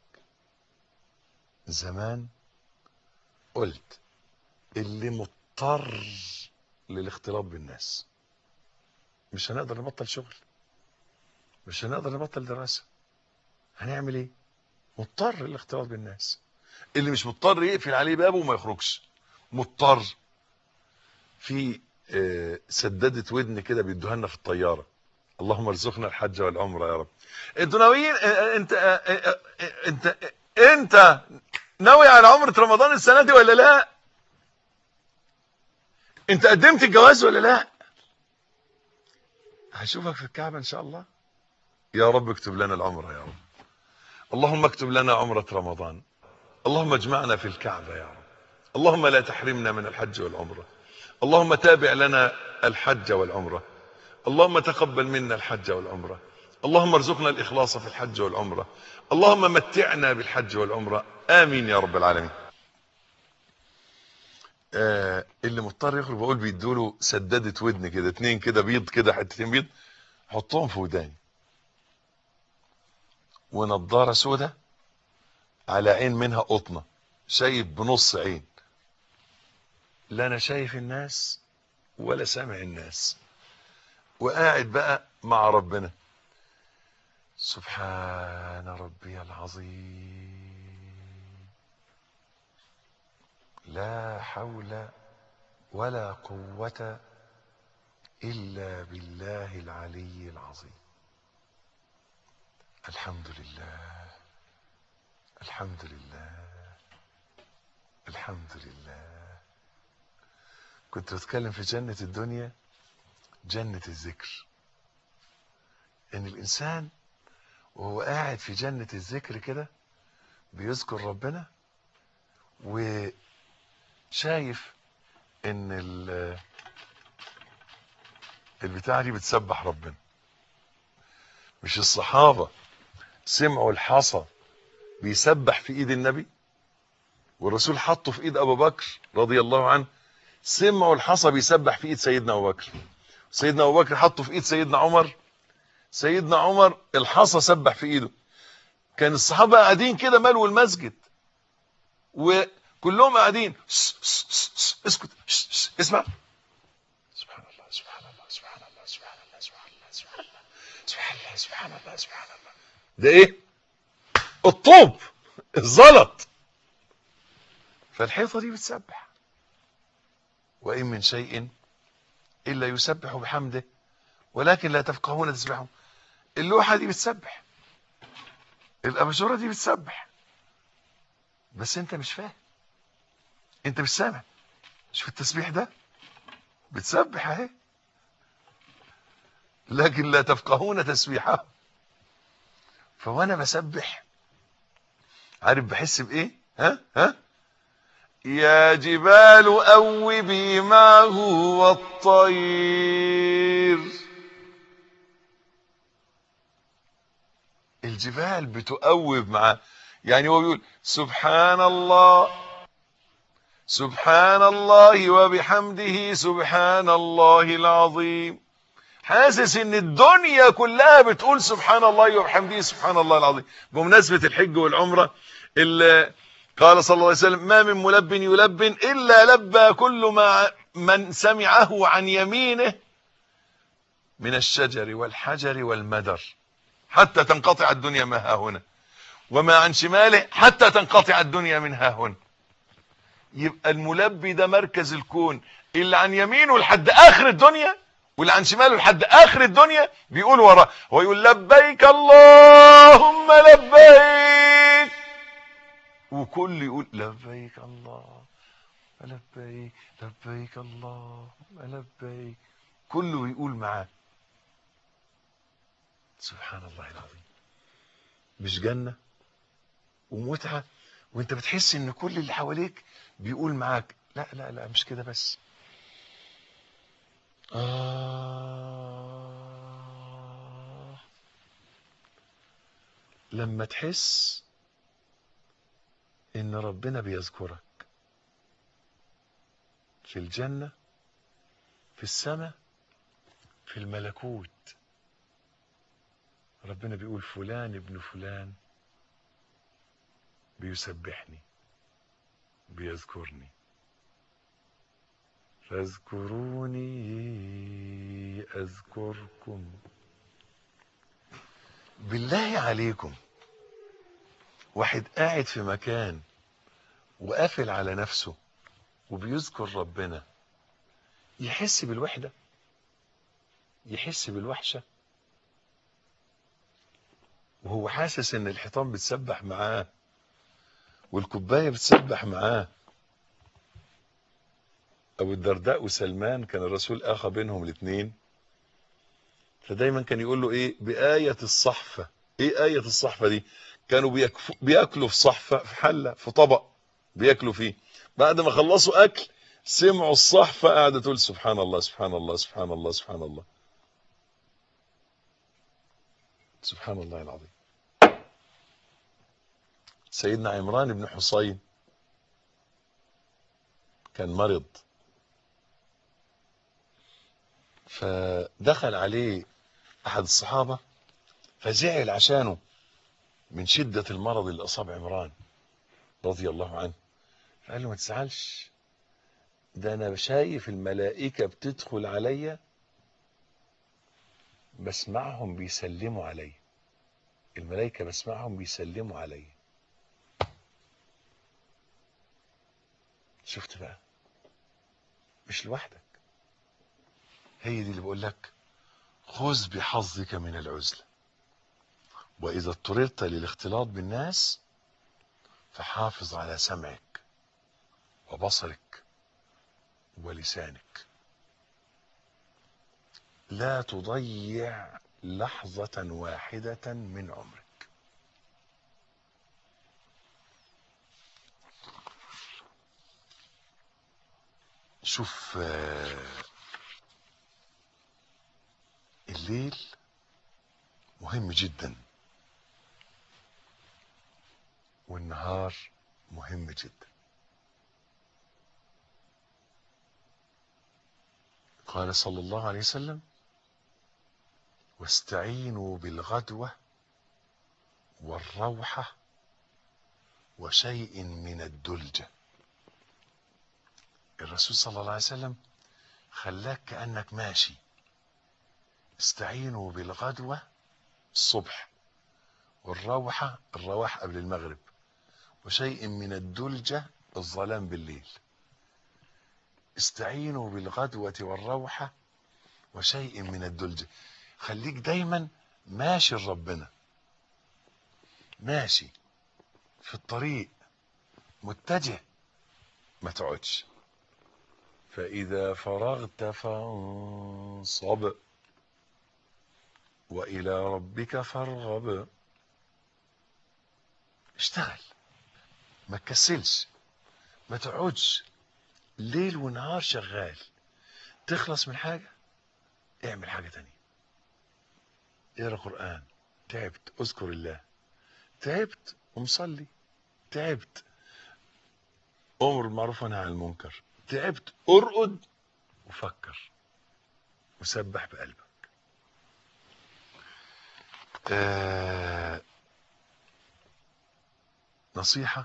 Speaker 2: زمان قلت اللي مضطر للاختلاط بالناس مش هنقدر نبطل شغل، مش هنقدر نبطل دراسة، هنعمل ايه؟ مضطر للاختلاط بالناس. اللي مش مضطر يقفل عليه بابه وما يخرجش. مضطر. في آه سدادة ودن كده بيدوها لنا في الطيارة، اللهم ارزقنا الحج والعمرة يا رب. انتوا ناويين؟ انت انت انت ناوي على عمرة رمضان السنة دي ولا لا؟ انت قدمت الجواز ولا لا؟ هشوفك في الكعبة ان شاء الله. يا رب اكتب لنا العمرة يا رب. اللهم اكتب لنا عمرة رمضان. اللهم اجمعنا في الكعبة يا رب. اللهم لا تحرمنا من الحج والعمرة. اللهم تابع لنا الحج والعمرة. اللهم تقبل منا الحج والعمرة. اللهم ارزقنا الإخلاص في الحج والعمرة. اللهم متعنا بالحج والعمرة. آمين يا رب العالمين. آه اللي مضطر يخرج بقول بيدوله سدادة ودن كده، اتنين كده بيض كده، حتتين بيض، حطهم في وداني، ونضارة سودة على عين منها قطنة، شايف بنص عين، لا انا شايف الناس ولا سامع الناس، وقاعد بقى مع ربنا. سبحان ربي العظيم، لا حول ولا قوة إلا بالله العلي العظيم. الحمد لله، الحمد لله، الحمد لله. كنت بتكلم في جنة الدنيا، جنة الذكر، ان الانسان وهو قاعد في جنة الذكر كده بيذكر ربنا وشايف ان البتاعة دي بتسبح ربنا. مش الصحابة سمعوا الحصى بيسبح في ايد النبي والرسول حطه في ايد ابو بكر رضي الله عنه؟ سمعوا الحصى بيسبح في ايد سيدنا ابو بكر، سيدنا ابو بكر حطه في ايد سيدنا عمر، سيدنا عمر الحصى سبح في ايده. كان الصحابه قاعدين كده ملوا المسجد وكلهم قاعدين اسكت اسمع. سبحان الله سبحان الله سبحان الله سبحان الله سبحان الله سبحان الله سبحان الله سبحان الله سبحان الله. ده ايه؟ الطوب الزلط. فالحيطة دي بتسبح. وإن من شيء إلا يسبح بحمده ولكن لا تفقهون تسبحهم. اللوحة دي بتسبح، الأباجورة دي بتسبح، بس أنت مش فاهم، أنت مش سامع. شوف التسبيح ده بتسبح اهي، لكن لا تفقهون تسبيحه. فوانا بسبح عارف بحس بايه؟ ها ها يا جبال أوبي معه والطير. الجبال بتؤوب معاه. يعني هو بيقول سبحان الله سبحان الله وبحمده سبحان الله العظيم. حاسس ان الدنيا كلها بتقول سبحان الله وبحمده سبحان الله العظيم. بمناسبة الحج والعمرة، اللي قال صلى الله عليه وسلم ما من ملب يلب إلا لبى كل ما من سمعه عن يمينه من الشجر والحجر والمدر حتى تنقطع الدنيا ما ها هنا، وما عن شماله حتى تنقطع الدنيا من ها هنا. يبقى الملبي ده مركز الكون، اللي عن يمينه لحد آخر الدنيا واللي عن شماله لحد آخر الدنيا بيقول وراه. هو يقول لبيك اللهم لبيك، وكل يقول لبيك الله لبيك لبيك اللهم لبيك، كله يقول معاه سبحان الله العظيم. مش جنة ومتعة وانت بتحس ان كل اللي حواليك بيقول معاك؟ لا لا لا مش كده بس. آه لما تحس ان ربنا بيذكرك في الجنة، في السماء، في الملكوت، ربنا بيقول فلان ابن فلان بيسبحني بيذكرني فاذكروني اذكركم. بالله عليكم واحد قاعد في مكان وقافل على نفسه وبيذكر ربنا يحس بالوحدة؟ يحس بالوحشة؟ وهو حاسس ان الحيطان بتسبح معاه والكوباية بتسبح معاه. ابو الدرداء وسلمان كان الرسول اخى بينهم الاثنين، فدايما كان يقول له ايه بآية الصحفة. ايه آية الصحفة دي؟ كانوا بياكلوا في صحفة، في حلة، في طبق بياكلوا فيه. بعد ما خلصوا اكل سمعوا الصحفة قاعدة تقول سبحان الله سبحان الله سبحان الله سبحان الله سبحان الله العظيم. سيدنا عمران بن حصين كان مرض، فدخل عليه احد الصحابة فزعل عشانه من شدة المرض اللي اصاب عمران رضي الله عنه. فقال له ما تزعلش، ده انا شايف الملائكة بتدخل عليا بسمعهم بيسلموا علي، الملائكة بسمعهم بيسلموا علي. شفت بقى؟ مش لوحدك. هي دي اللي بقول لك خذ بحظك من العزلة، وإذا اضطررت للاختلاط بالناس فحافظ على سمعك وبصرك ولسانك. لا تضيع لحظة واحدة من عمرك. شوف الليل مهم جدا والنهار مهم جدا. قال صلى الله عليه وسلم واستعينوا بالغدوة والروحة وشيء من الدلجة. الرسول صلى الله عليه وسلم خلاك كأنك ماشي. استعينوا بالغدوة الصبح، والروحة الرواح قبل المغرب، وشيء من الدلجة الظلام بالليل. استعينوا بالغدوة والروحة وشيء من الدلجة. خليك دايما ماشي لربنا، ماشي في الطريق متجه، ما تقعدش. فإذا فرغت فانصب وإلى ربك فارغب. اشتغل، ما تكسلش، ما تقعدش ليل ونهار شغال. تخلص من حاجة اعمل حاجة تانية. اقرا قرآن، تعبت اذكر الله، تعبت ومصلي، تعبت امر بالمعروف ونهى عن المنكر، تعبت ارقد وفكر وسبح بقلبك. آه نصيحة: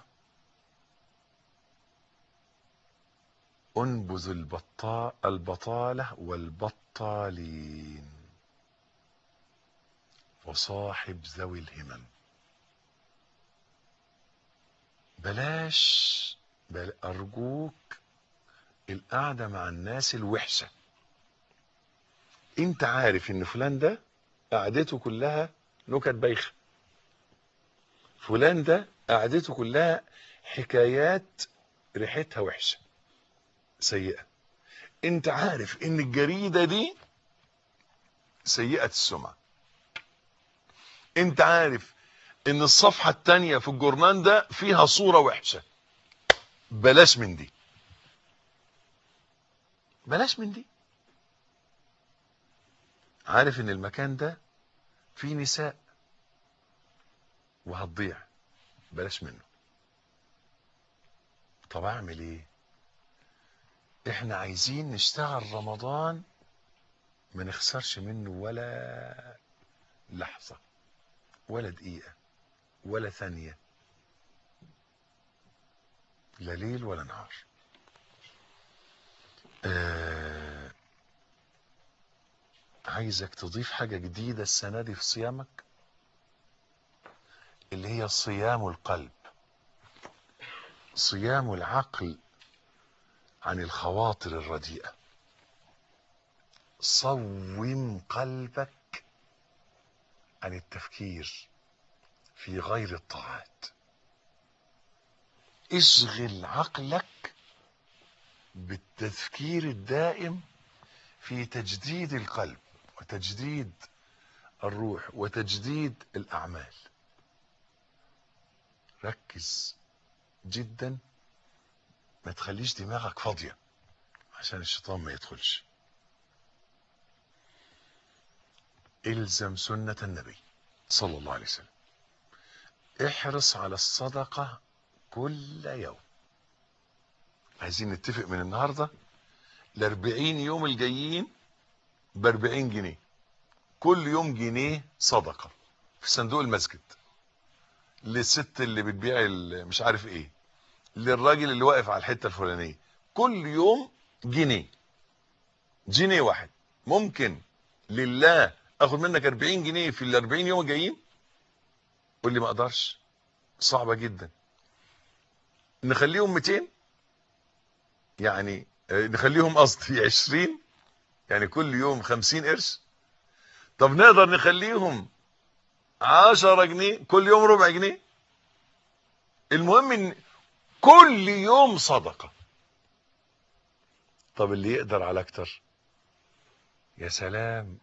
Speaker 2: انبذ البطا البطالة والبطالين وصاحب ذوي الهمم. بلاش بل أرجوك القعدة مع الناس الوحشة. انت عارف ان فلان ده قعدته كلها نكت بايخة، فلان ده قعدته كلها حكايات ريحتها وحشة سيئة. انت عارف ان الجريدة دي سيئة السمعة. انت عارف ان الصفحة التانية في الجورنال ده فيها صورة وحشة. بلاش من دي، بلاش من دي. عارف ان المكان ده فيه نساء وهتضيع، بلاش منه. طب اعمل ايه؟ احنا عايزين نشتغل رمضان ما نخسرش منه ولا لحظة ولا دقيقة ولا ثانية، لا ليل ولا نهار. آه عايزك تضيف حاجة جديدة السنة دي في صيامك، اللي هي صيام القلب، صيام العقل عن الخواطر الرديئة. صوم قلبك عن التفكير في غير الطاعات. اشغل عقلك بالتفكير الدائم في تجديد القلب وتجديد الروح وتجديد الأعمال. ركز جدا، ما تخليش دماغك فاضية عشان الشيطان ما يدخلش. الزم سنة النبي صلى الله عليه وسلم. احرص على الصدقة كل يوم. عايزين نتفق من النهاردة الاربعين يوم الجايين باربعين جنيه، كل يوم جنيه صدقة في صندوق المسجد، للست اللي بتبيع مش عارف ايه، للراجل اللي واقف على الحتة الفلانية. كل يوم جنيه، جنيه واحد. ممكن لله اخد منك اربعين جنيه في الاربعين يوم الجايين؟ قول لي ما اقدرش، صعبة جدا. نخليهم مئتين، يعني نخليهم قصدي عشرين، يعني كل يوم خمسين قرش. طب نقدر نخليهم عشرة جنيه، كل يوم ربع جنيه. المهم ان كل يوم صدقة. طب اللي يقدر على اكتر، يا سلام.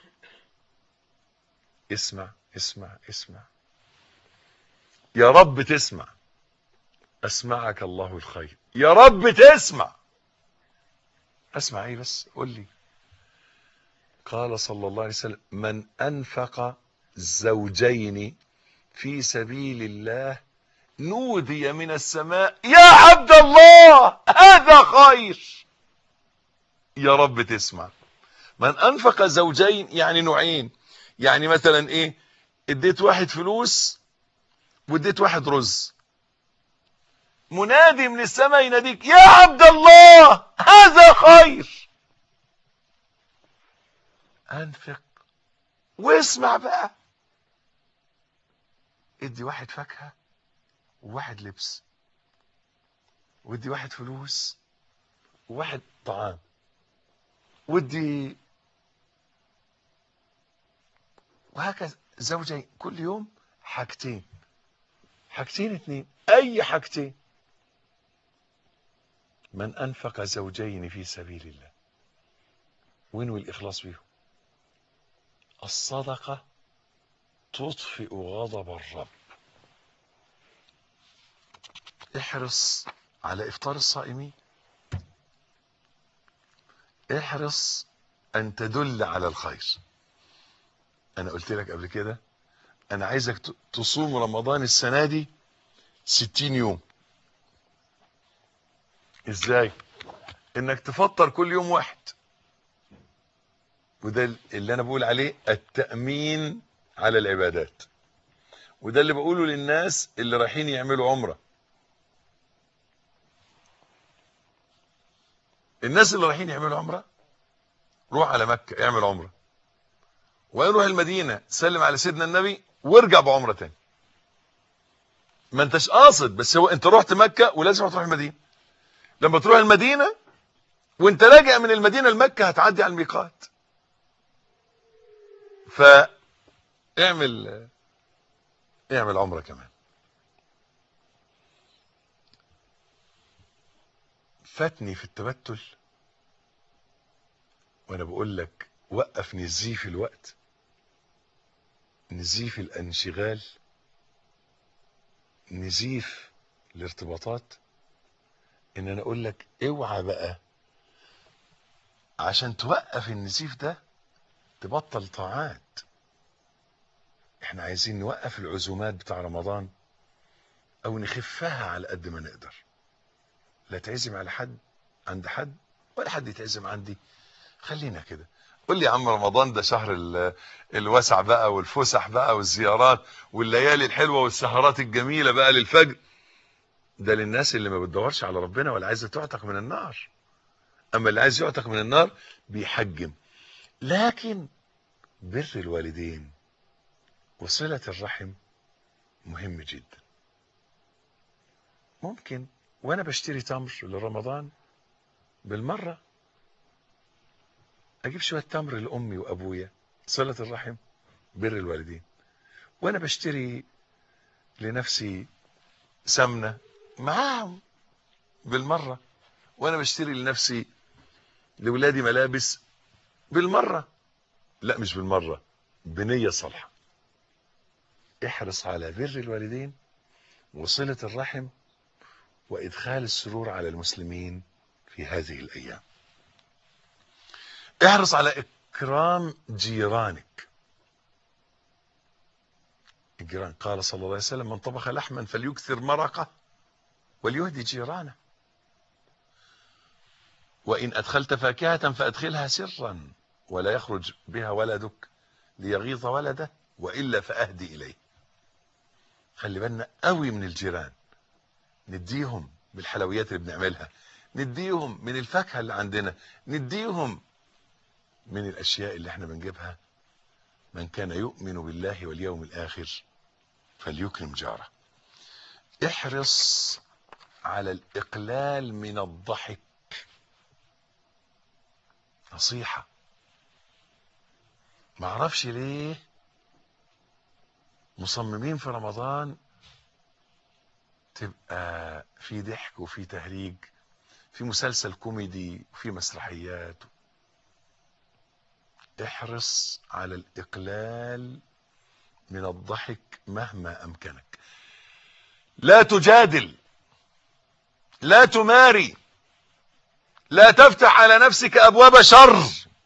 Speaker 2: اسمع اسمع اسمع، يا رب تسمع، اسمعك الله الخير. يا رب تسمع. اسمع ايه بس؟ قول لي. قال صلى الله عليه وسلم: من انفق زوجين في سبيل الله نودي من السماء: يا عبد الله هذا خير. يا رب تسمع. من انفق زوجين يعني نوعين، يعني مثلا ايه، اديت واحد فلوس واديت واحد رز، منادي من السماء يناديك: يا عبد الله هذا خير. انفق واسمع بقى. ادي واحد فاكهة وواحد لبس، ودي واحد فلوس، وواحد طعام، ودي، وهكذا. زوجين كل يوم حاجتين، حاجتين اتنين، اي حاجتين. من انفق زوجين في سبيل الله وينوي الاخلاص بيهم، الصدقة تطفئ غضب الرب. احرص على افطار الصائمين، احرص ان تدل على الخير. انا قلت لك قبل كده انا عايزك تصوم رمضان السنة دي ستين يوم. ازاي؟ انك تفطر كل يوم واحد، وده اللي انا بقول عليه التأمين على العبادات، وده اللي بقوله للناس اللي رايحين يعملوا عمرة. الناس اللي رايحين يعملوا عمرة، روح على مكة اعمل عمرة، وروح المدينة سلم على سيدنا النبي وارجع بعمرة تاني. ما انتش قاصد، بس هو انت رحت مكة ولازم تروح المدينة. لما تروح المدينة وانت راجع من المدينة لمكة هتعدي على الميقات، فاعمل اعمل عمرة كمان. فاتني في التبتل وانا بقول لك وقف نزيف الوقت، نزيف الانشغال، نزيف الارتباطات، ان انا اقول لك اوعى بقى عشان توقف النزيف ده تبطل طاعات. احنا عايزين نوقف العزومات بتاع رمضان او نخفها على قد ما نقدر. لا تعزم على حد عند حد ولا حد يتعزم عندي، خلينا كده. قول لي يا عم رمضان ده شهر الوسع بقى والفسح بقى والزيارات والليالي الحلوة والسهرات الجميلة بقى للفجر، ده للناس اللي ما بتدورش على ربنا ولا عايزة تعتق من النار. اما اللي عايز يعتق من النار بيحجم. لكن بر الوالدين وصلة الرحم مهم جدا. ممكن وانا بشتري تمر لرمضان بالمرة اجيب شوية تمر لامي وابويا، صلة الرحم، بر الوالدين. وانا بشتري لنفسي سمنة معاهم بالمرة، وانا بشتري لنفسي لولادي ملابس بالمرة. لا مش بالمرة، بنية صالحة. احرص على بر الوالدين وصلة الرحم وادخال السرور على المسلمين في هذه الايام. احرص على اكرام جيرانك. الجيران قال صلى الله عليه وسلم من طبخ لحما فليكثر مرقه وليهدي جيرانه، وان ادخلت فاكهة فادخلها سرا ولا يخرج بها ولدك ليغيظ ولده والا فاهدي اليه. خلي بالنا قوي من الجيران، نديهم بالحلويات اللي بنعملها، نديهم من الفاكهة اللي عندنا، نديهم من الاشياء اللي احنا بنجيبها. من كان يؤمن بالله واليوم الاخر فليكرم جاره. احرص على الاقلال من الضحك. نصيحة، معرفش ليه مصممين في رمضان تبقى في ضحك وفي تهريج، في مسلسل كوميدي وفي مسرحيات. احرص على الاقلال من الضحك مهما امكنك. لا تجادل، لا تماري، لا تفتح على نفسك ابواب شر.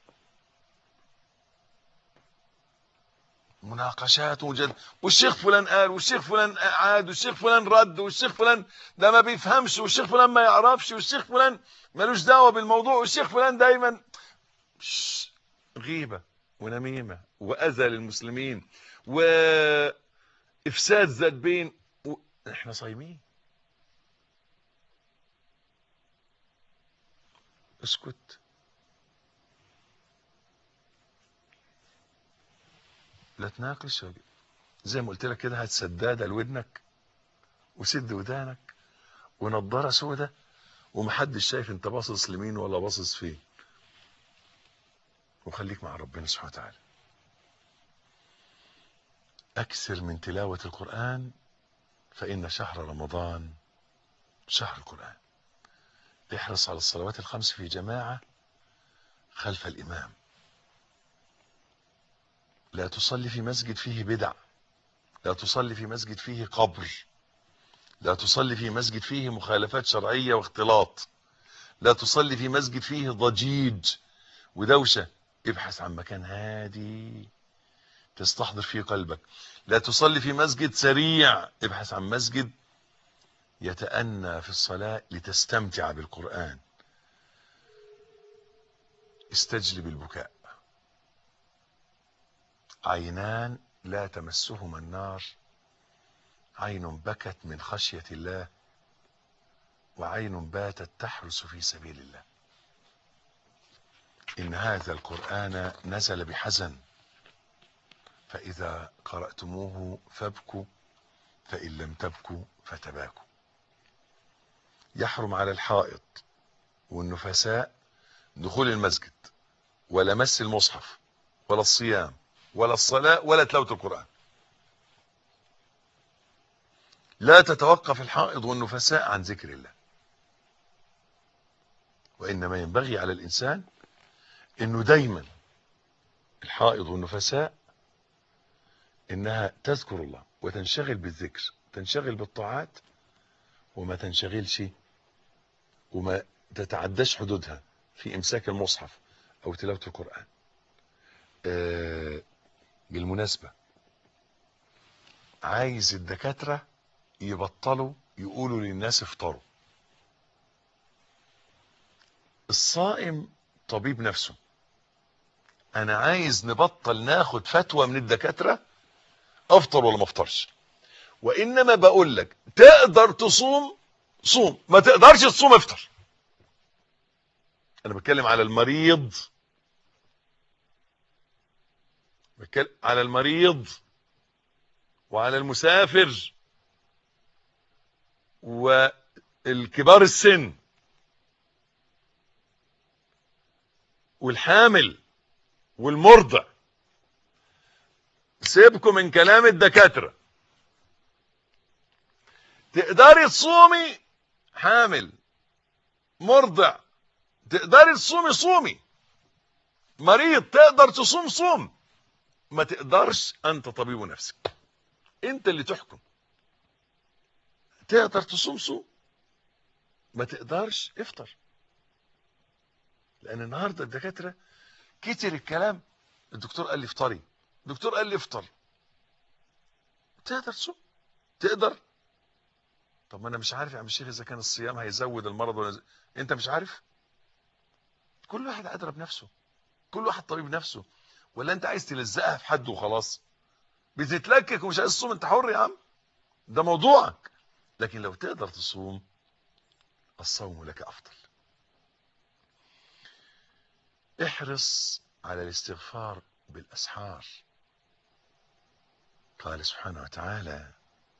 Speaker 2: مناقشات وجد، والشيخ فلان قال والشيخ فلان عاد والشيخ فلان رد والشيخ فلان ده ما بيفهمش والشيخ فلان ما يعرفش والشيخ فلان ملوش دعوه بالموضوع والشيخ فلان دايما غيبه ونميمه واذى للمسلمين وافساد ذات بين و... احنا صايمين. اسكت. لا تناقش، زي ما قلت لك كده هات سداده لودنك وسد ودانك ونضاره سودة ومحدش شايف انت باصص لمين ولا باصص فين، وخليك مع ربنا سبحانه وتعالى. اكثر من تلاوة القرآن، فإن شهر رمضان شهر القرآن. احرص على الصلوات الخمس في جماعة خلف الإمام. لا تصلي في مسجد فيه بدع، لا تصلي في مسجد فيه قبر، لا تصلي في مسجد فيه مخالفات شرعية واختلاط، لا تصلي في مسجد فيه ضجيج ودوشة. ابحث عن مكان هادي تستحضر فيه قلبك. لا تصلي في مسجد سريع، ابحث عن مسجد يتأنى في الصلاة لتستمتع بالقرآن. استجلب البكاء. عينان لا تمسهما النار، عين بكت من خشية الله، وعين باتت تحرس في سبيل الله. إن هذا القرآن نزل بحزن، فإذا قرأتموه فابكوا، فإن لم تبكوا فتباكوا. يحرم على الحائض والنفساء دخول المسجد، ولا مس المصحف، ولا الصيام، ولا الصلاة، ولا تلاوة القرآن. لا تتوقف الحائض والنفساء عن ذكر الله. وإنما ينبغي على الإنسان إنه دايما الحائض والنفساء إنها تذكر الله وتنشغل بالذكر، تنشغل بالطاعات، وما تنشغلش وما تتعداش حدودها في إمساك المصحف أو تلاوة القرآن. آه بالمناسبة، عايز الدكاترة يبطلوا يقولوا للناس افطروا. الصائم طبيب نفسه. انا عايز نبطل ناخد فتوى من الدكاترة افطر ولا ما افطرش، وانما بقول لك تقدر تصوم صوم، ما تقدرش تصوم افطر. انا بتكلم على المريض، بتكلم على المريض وعلى المسافر والكبار السن والحامل والمرضع. سيبكم من كلام الدكاترة. تقدري تصومي حامل مرضع، تقدري تصومي صومي. مريض تقدر تصوم صوم، ما تقدرش انت طبيب نفسك، انت اللي تحكم. تقدر تصوم صوم، ما تقدرش افطر. لان النهارده الدكاتره كتر الكلام. الدكتور قال لي افطري، الدكتور قال لي افطر. تقدر تصوم، تقدر. طب ما انا مش عارف يا عم الشيخ اذا كان الصيام هيزود المرض ولا ز... انت مش عارف. كل واحد ادرى بنفسه، كل واحد طبيب نفسه. ولا انت عايز تلزقها في حد وخلاص؟ بتتلكك ومش عايز تصوم، انت حر يا عم، ده موضوعك. لكن لو تقدر تصوم، الصوم لك افضل. احرص على الاستغفار بالاسحار. قال سبحانه وتعالى: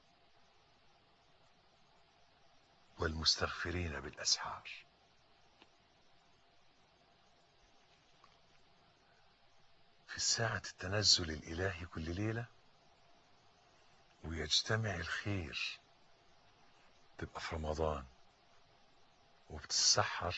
Speaker 2: والمستغفرين بالاسحار. في الساعة التنزل الالهي كل ليلة ويجتمع الخير، تبقى في رمضان وبتتسحر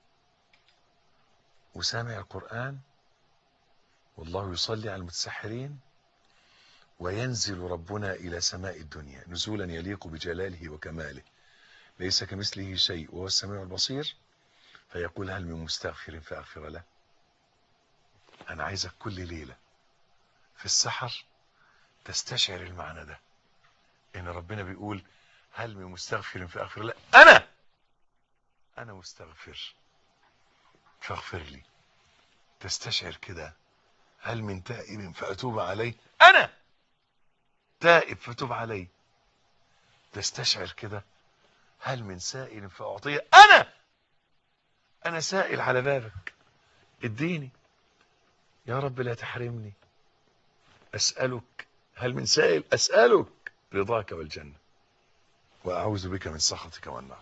Speaker 2: وسامع القرآن، والله يصلي على المتسحرين، وينزل ربنا إلى سماء الدنيا نزولا يليق بجلاله وكماله، ليس كمثله شيء وهو السميع البصير، فيقول: هل من مستغفر فأغفر له. أنا عايزك كل ليلة في السحر تستشعر المعنى ده، إن ربنا بيقول: هل من مستغفر فأغفر له. أنا أنا مستغفر فاغفر لي. تستشعر كده: هل من تائب فأتوب عليه. أنا تائب فتوب عليه. تستشعر كده: هل من سائل فأعطيه. أنا أنا سائل على بابك، اديني يا رب، لا تحرمني. أسألك، هل من سائل أسألك رضاك والجنة. وأعوذ بك من سخطك والنار.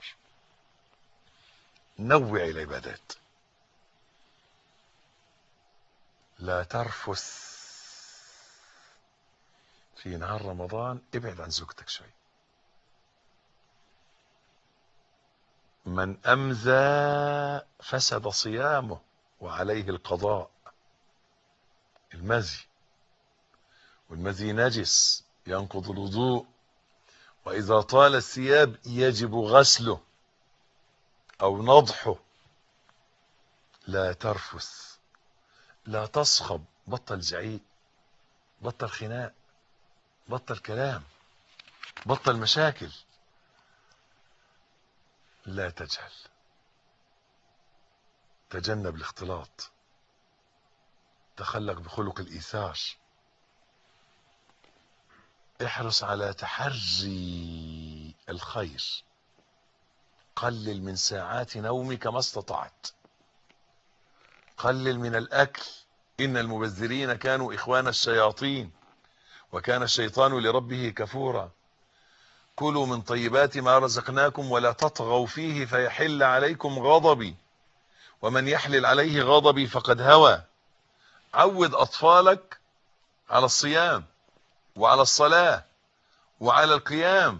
Speaker 2: نوع العبادات. لا ترفث في نهار رمضان. ابعد عن زوجتك شوي. من أمزى فسد صيامه وعليه القضاء. المزي، والمزي نجس ينقض الوضوء، وإذا طال الثياب يجب غسله أو نضحه. لا ترفث، لا تصخب. بطل زعيق، بطل خناق، بطل كلام، بطل مشاكل. لا تجهل. تجنب الاختلاط. تخلق بخلق الإيثار. احرص على تحري الخير. قلل من ساعات نومك ما استطعت. قلل من الأكل. إن المبذرين كانوا إخوان الشياطين وكان الشيطان لربه كفورا. كلوا من طيبات ما رزقناكم ولا تطغوا فيه فيحل عليكم غضبي ومن يحلل عليه غضبي فقد هوى. عود أطفالك على الصيام وعلى الصلاة وعلى القيام.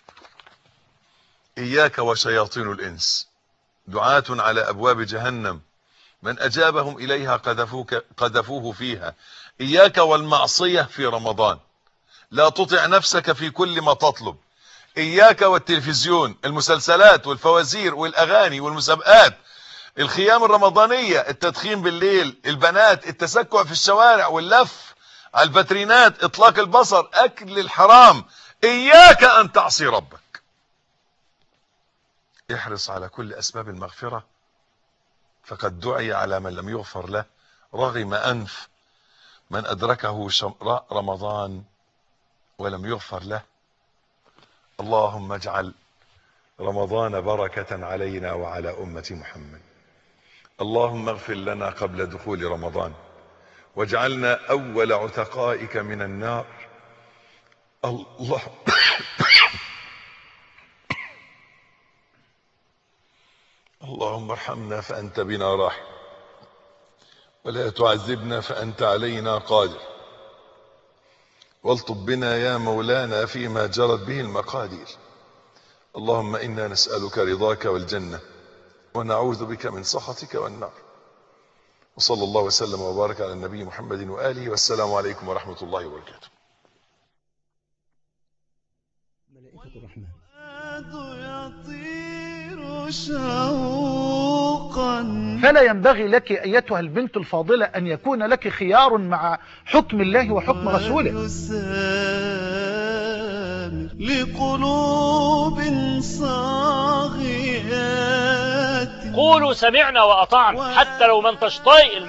Speaker 2: إياك وشياطين الإنس، دعاة على أبواب جهنم، من أجابهم إليها قذفوك قذفوه فيها. إياك والمعصية في رمضان. لا تطع نفسك في كل ما تطلب. إياك والتلفزيون، المسلسلات والفوازير والأغاني والمسابقات، الخيام الرمضانية، التدخين بالليل، البنات، التسكع في الشوارع واللف على الباترينات، إطلاق البصر، أكل الحرام. إياك أن تعصي ربك. احرص على كل أسباب المغفرة، فقد دعي على من لم يغفر له رغم أنف من أدركه رمضان ولم يغفر له. اللهم اجعل رمضان بركة علينا وعلى أمة محمد. اللهم اغفر لنا قبل دخول رمضان واجعلنا أول عتقائك من النار. الله اللهم ارحمنا فأنت بنا راحم، ولا تعذبنا فأنت علينا قادر، والطب بنا يا مولانا فيما جرت به المقادير. اللهم إنا نسألك رضاك والجنة ونعوذ بك من سخطك والنار. وصلى الله وسلم وبارك على النبي محمد وآله، والسلام عليكم ورحمة الله وبركاته.
Speaker 1: ملائكة الرحمن يطير شوقا.
Speaker 3: فلا ينبغي لك أيتها البنت الفاضلة أن يكون لك خيار مع حكم الله وحكم رسوله.
Speaker 1: لقلوب صاغيات
Speaker 4: قولوا سمعنا وأطعنا حتى لو ما انتش طايق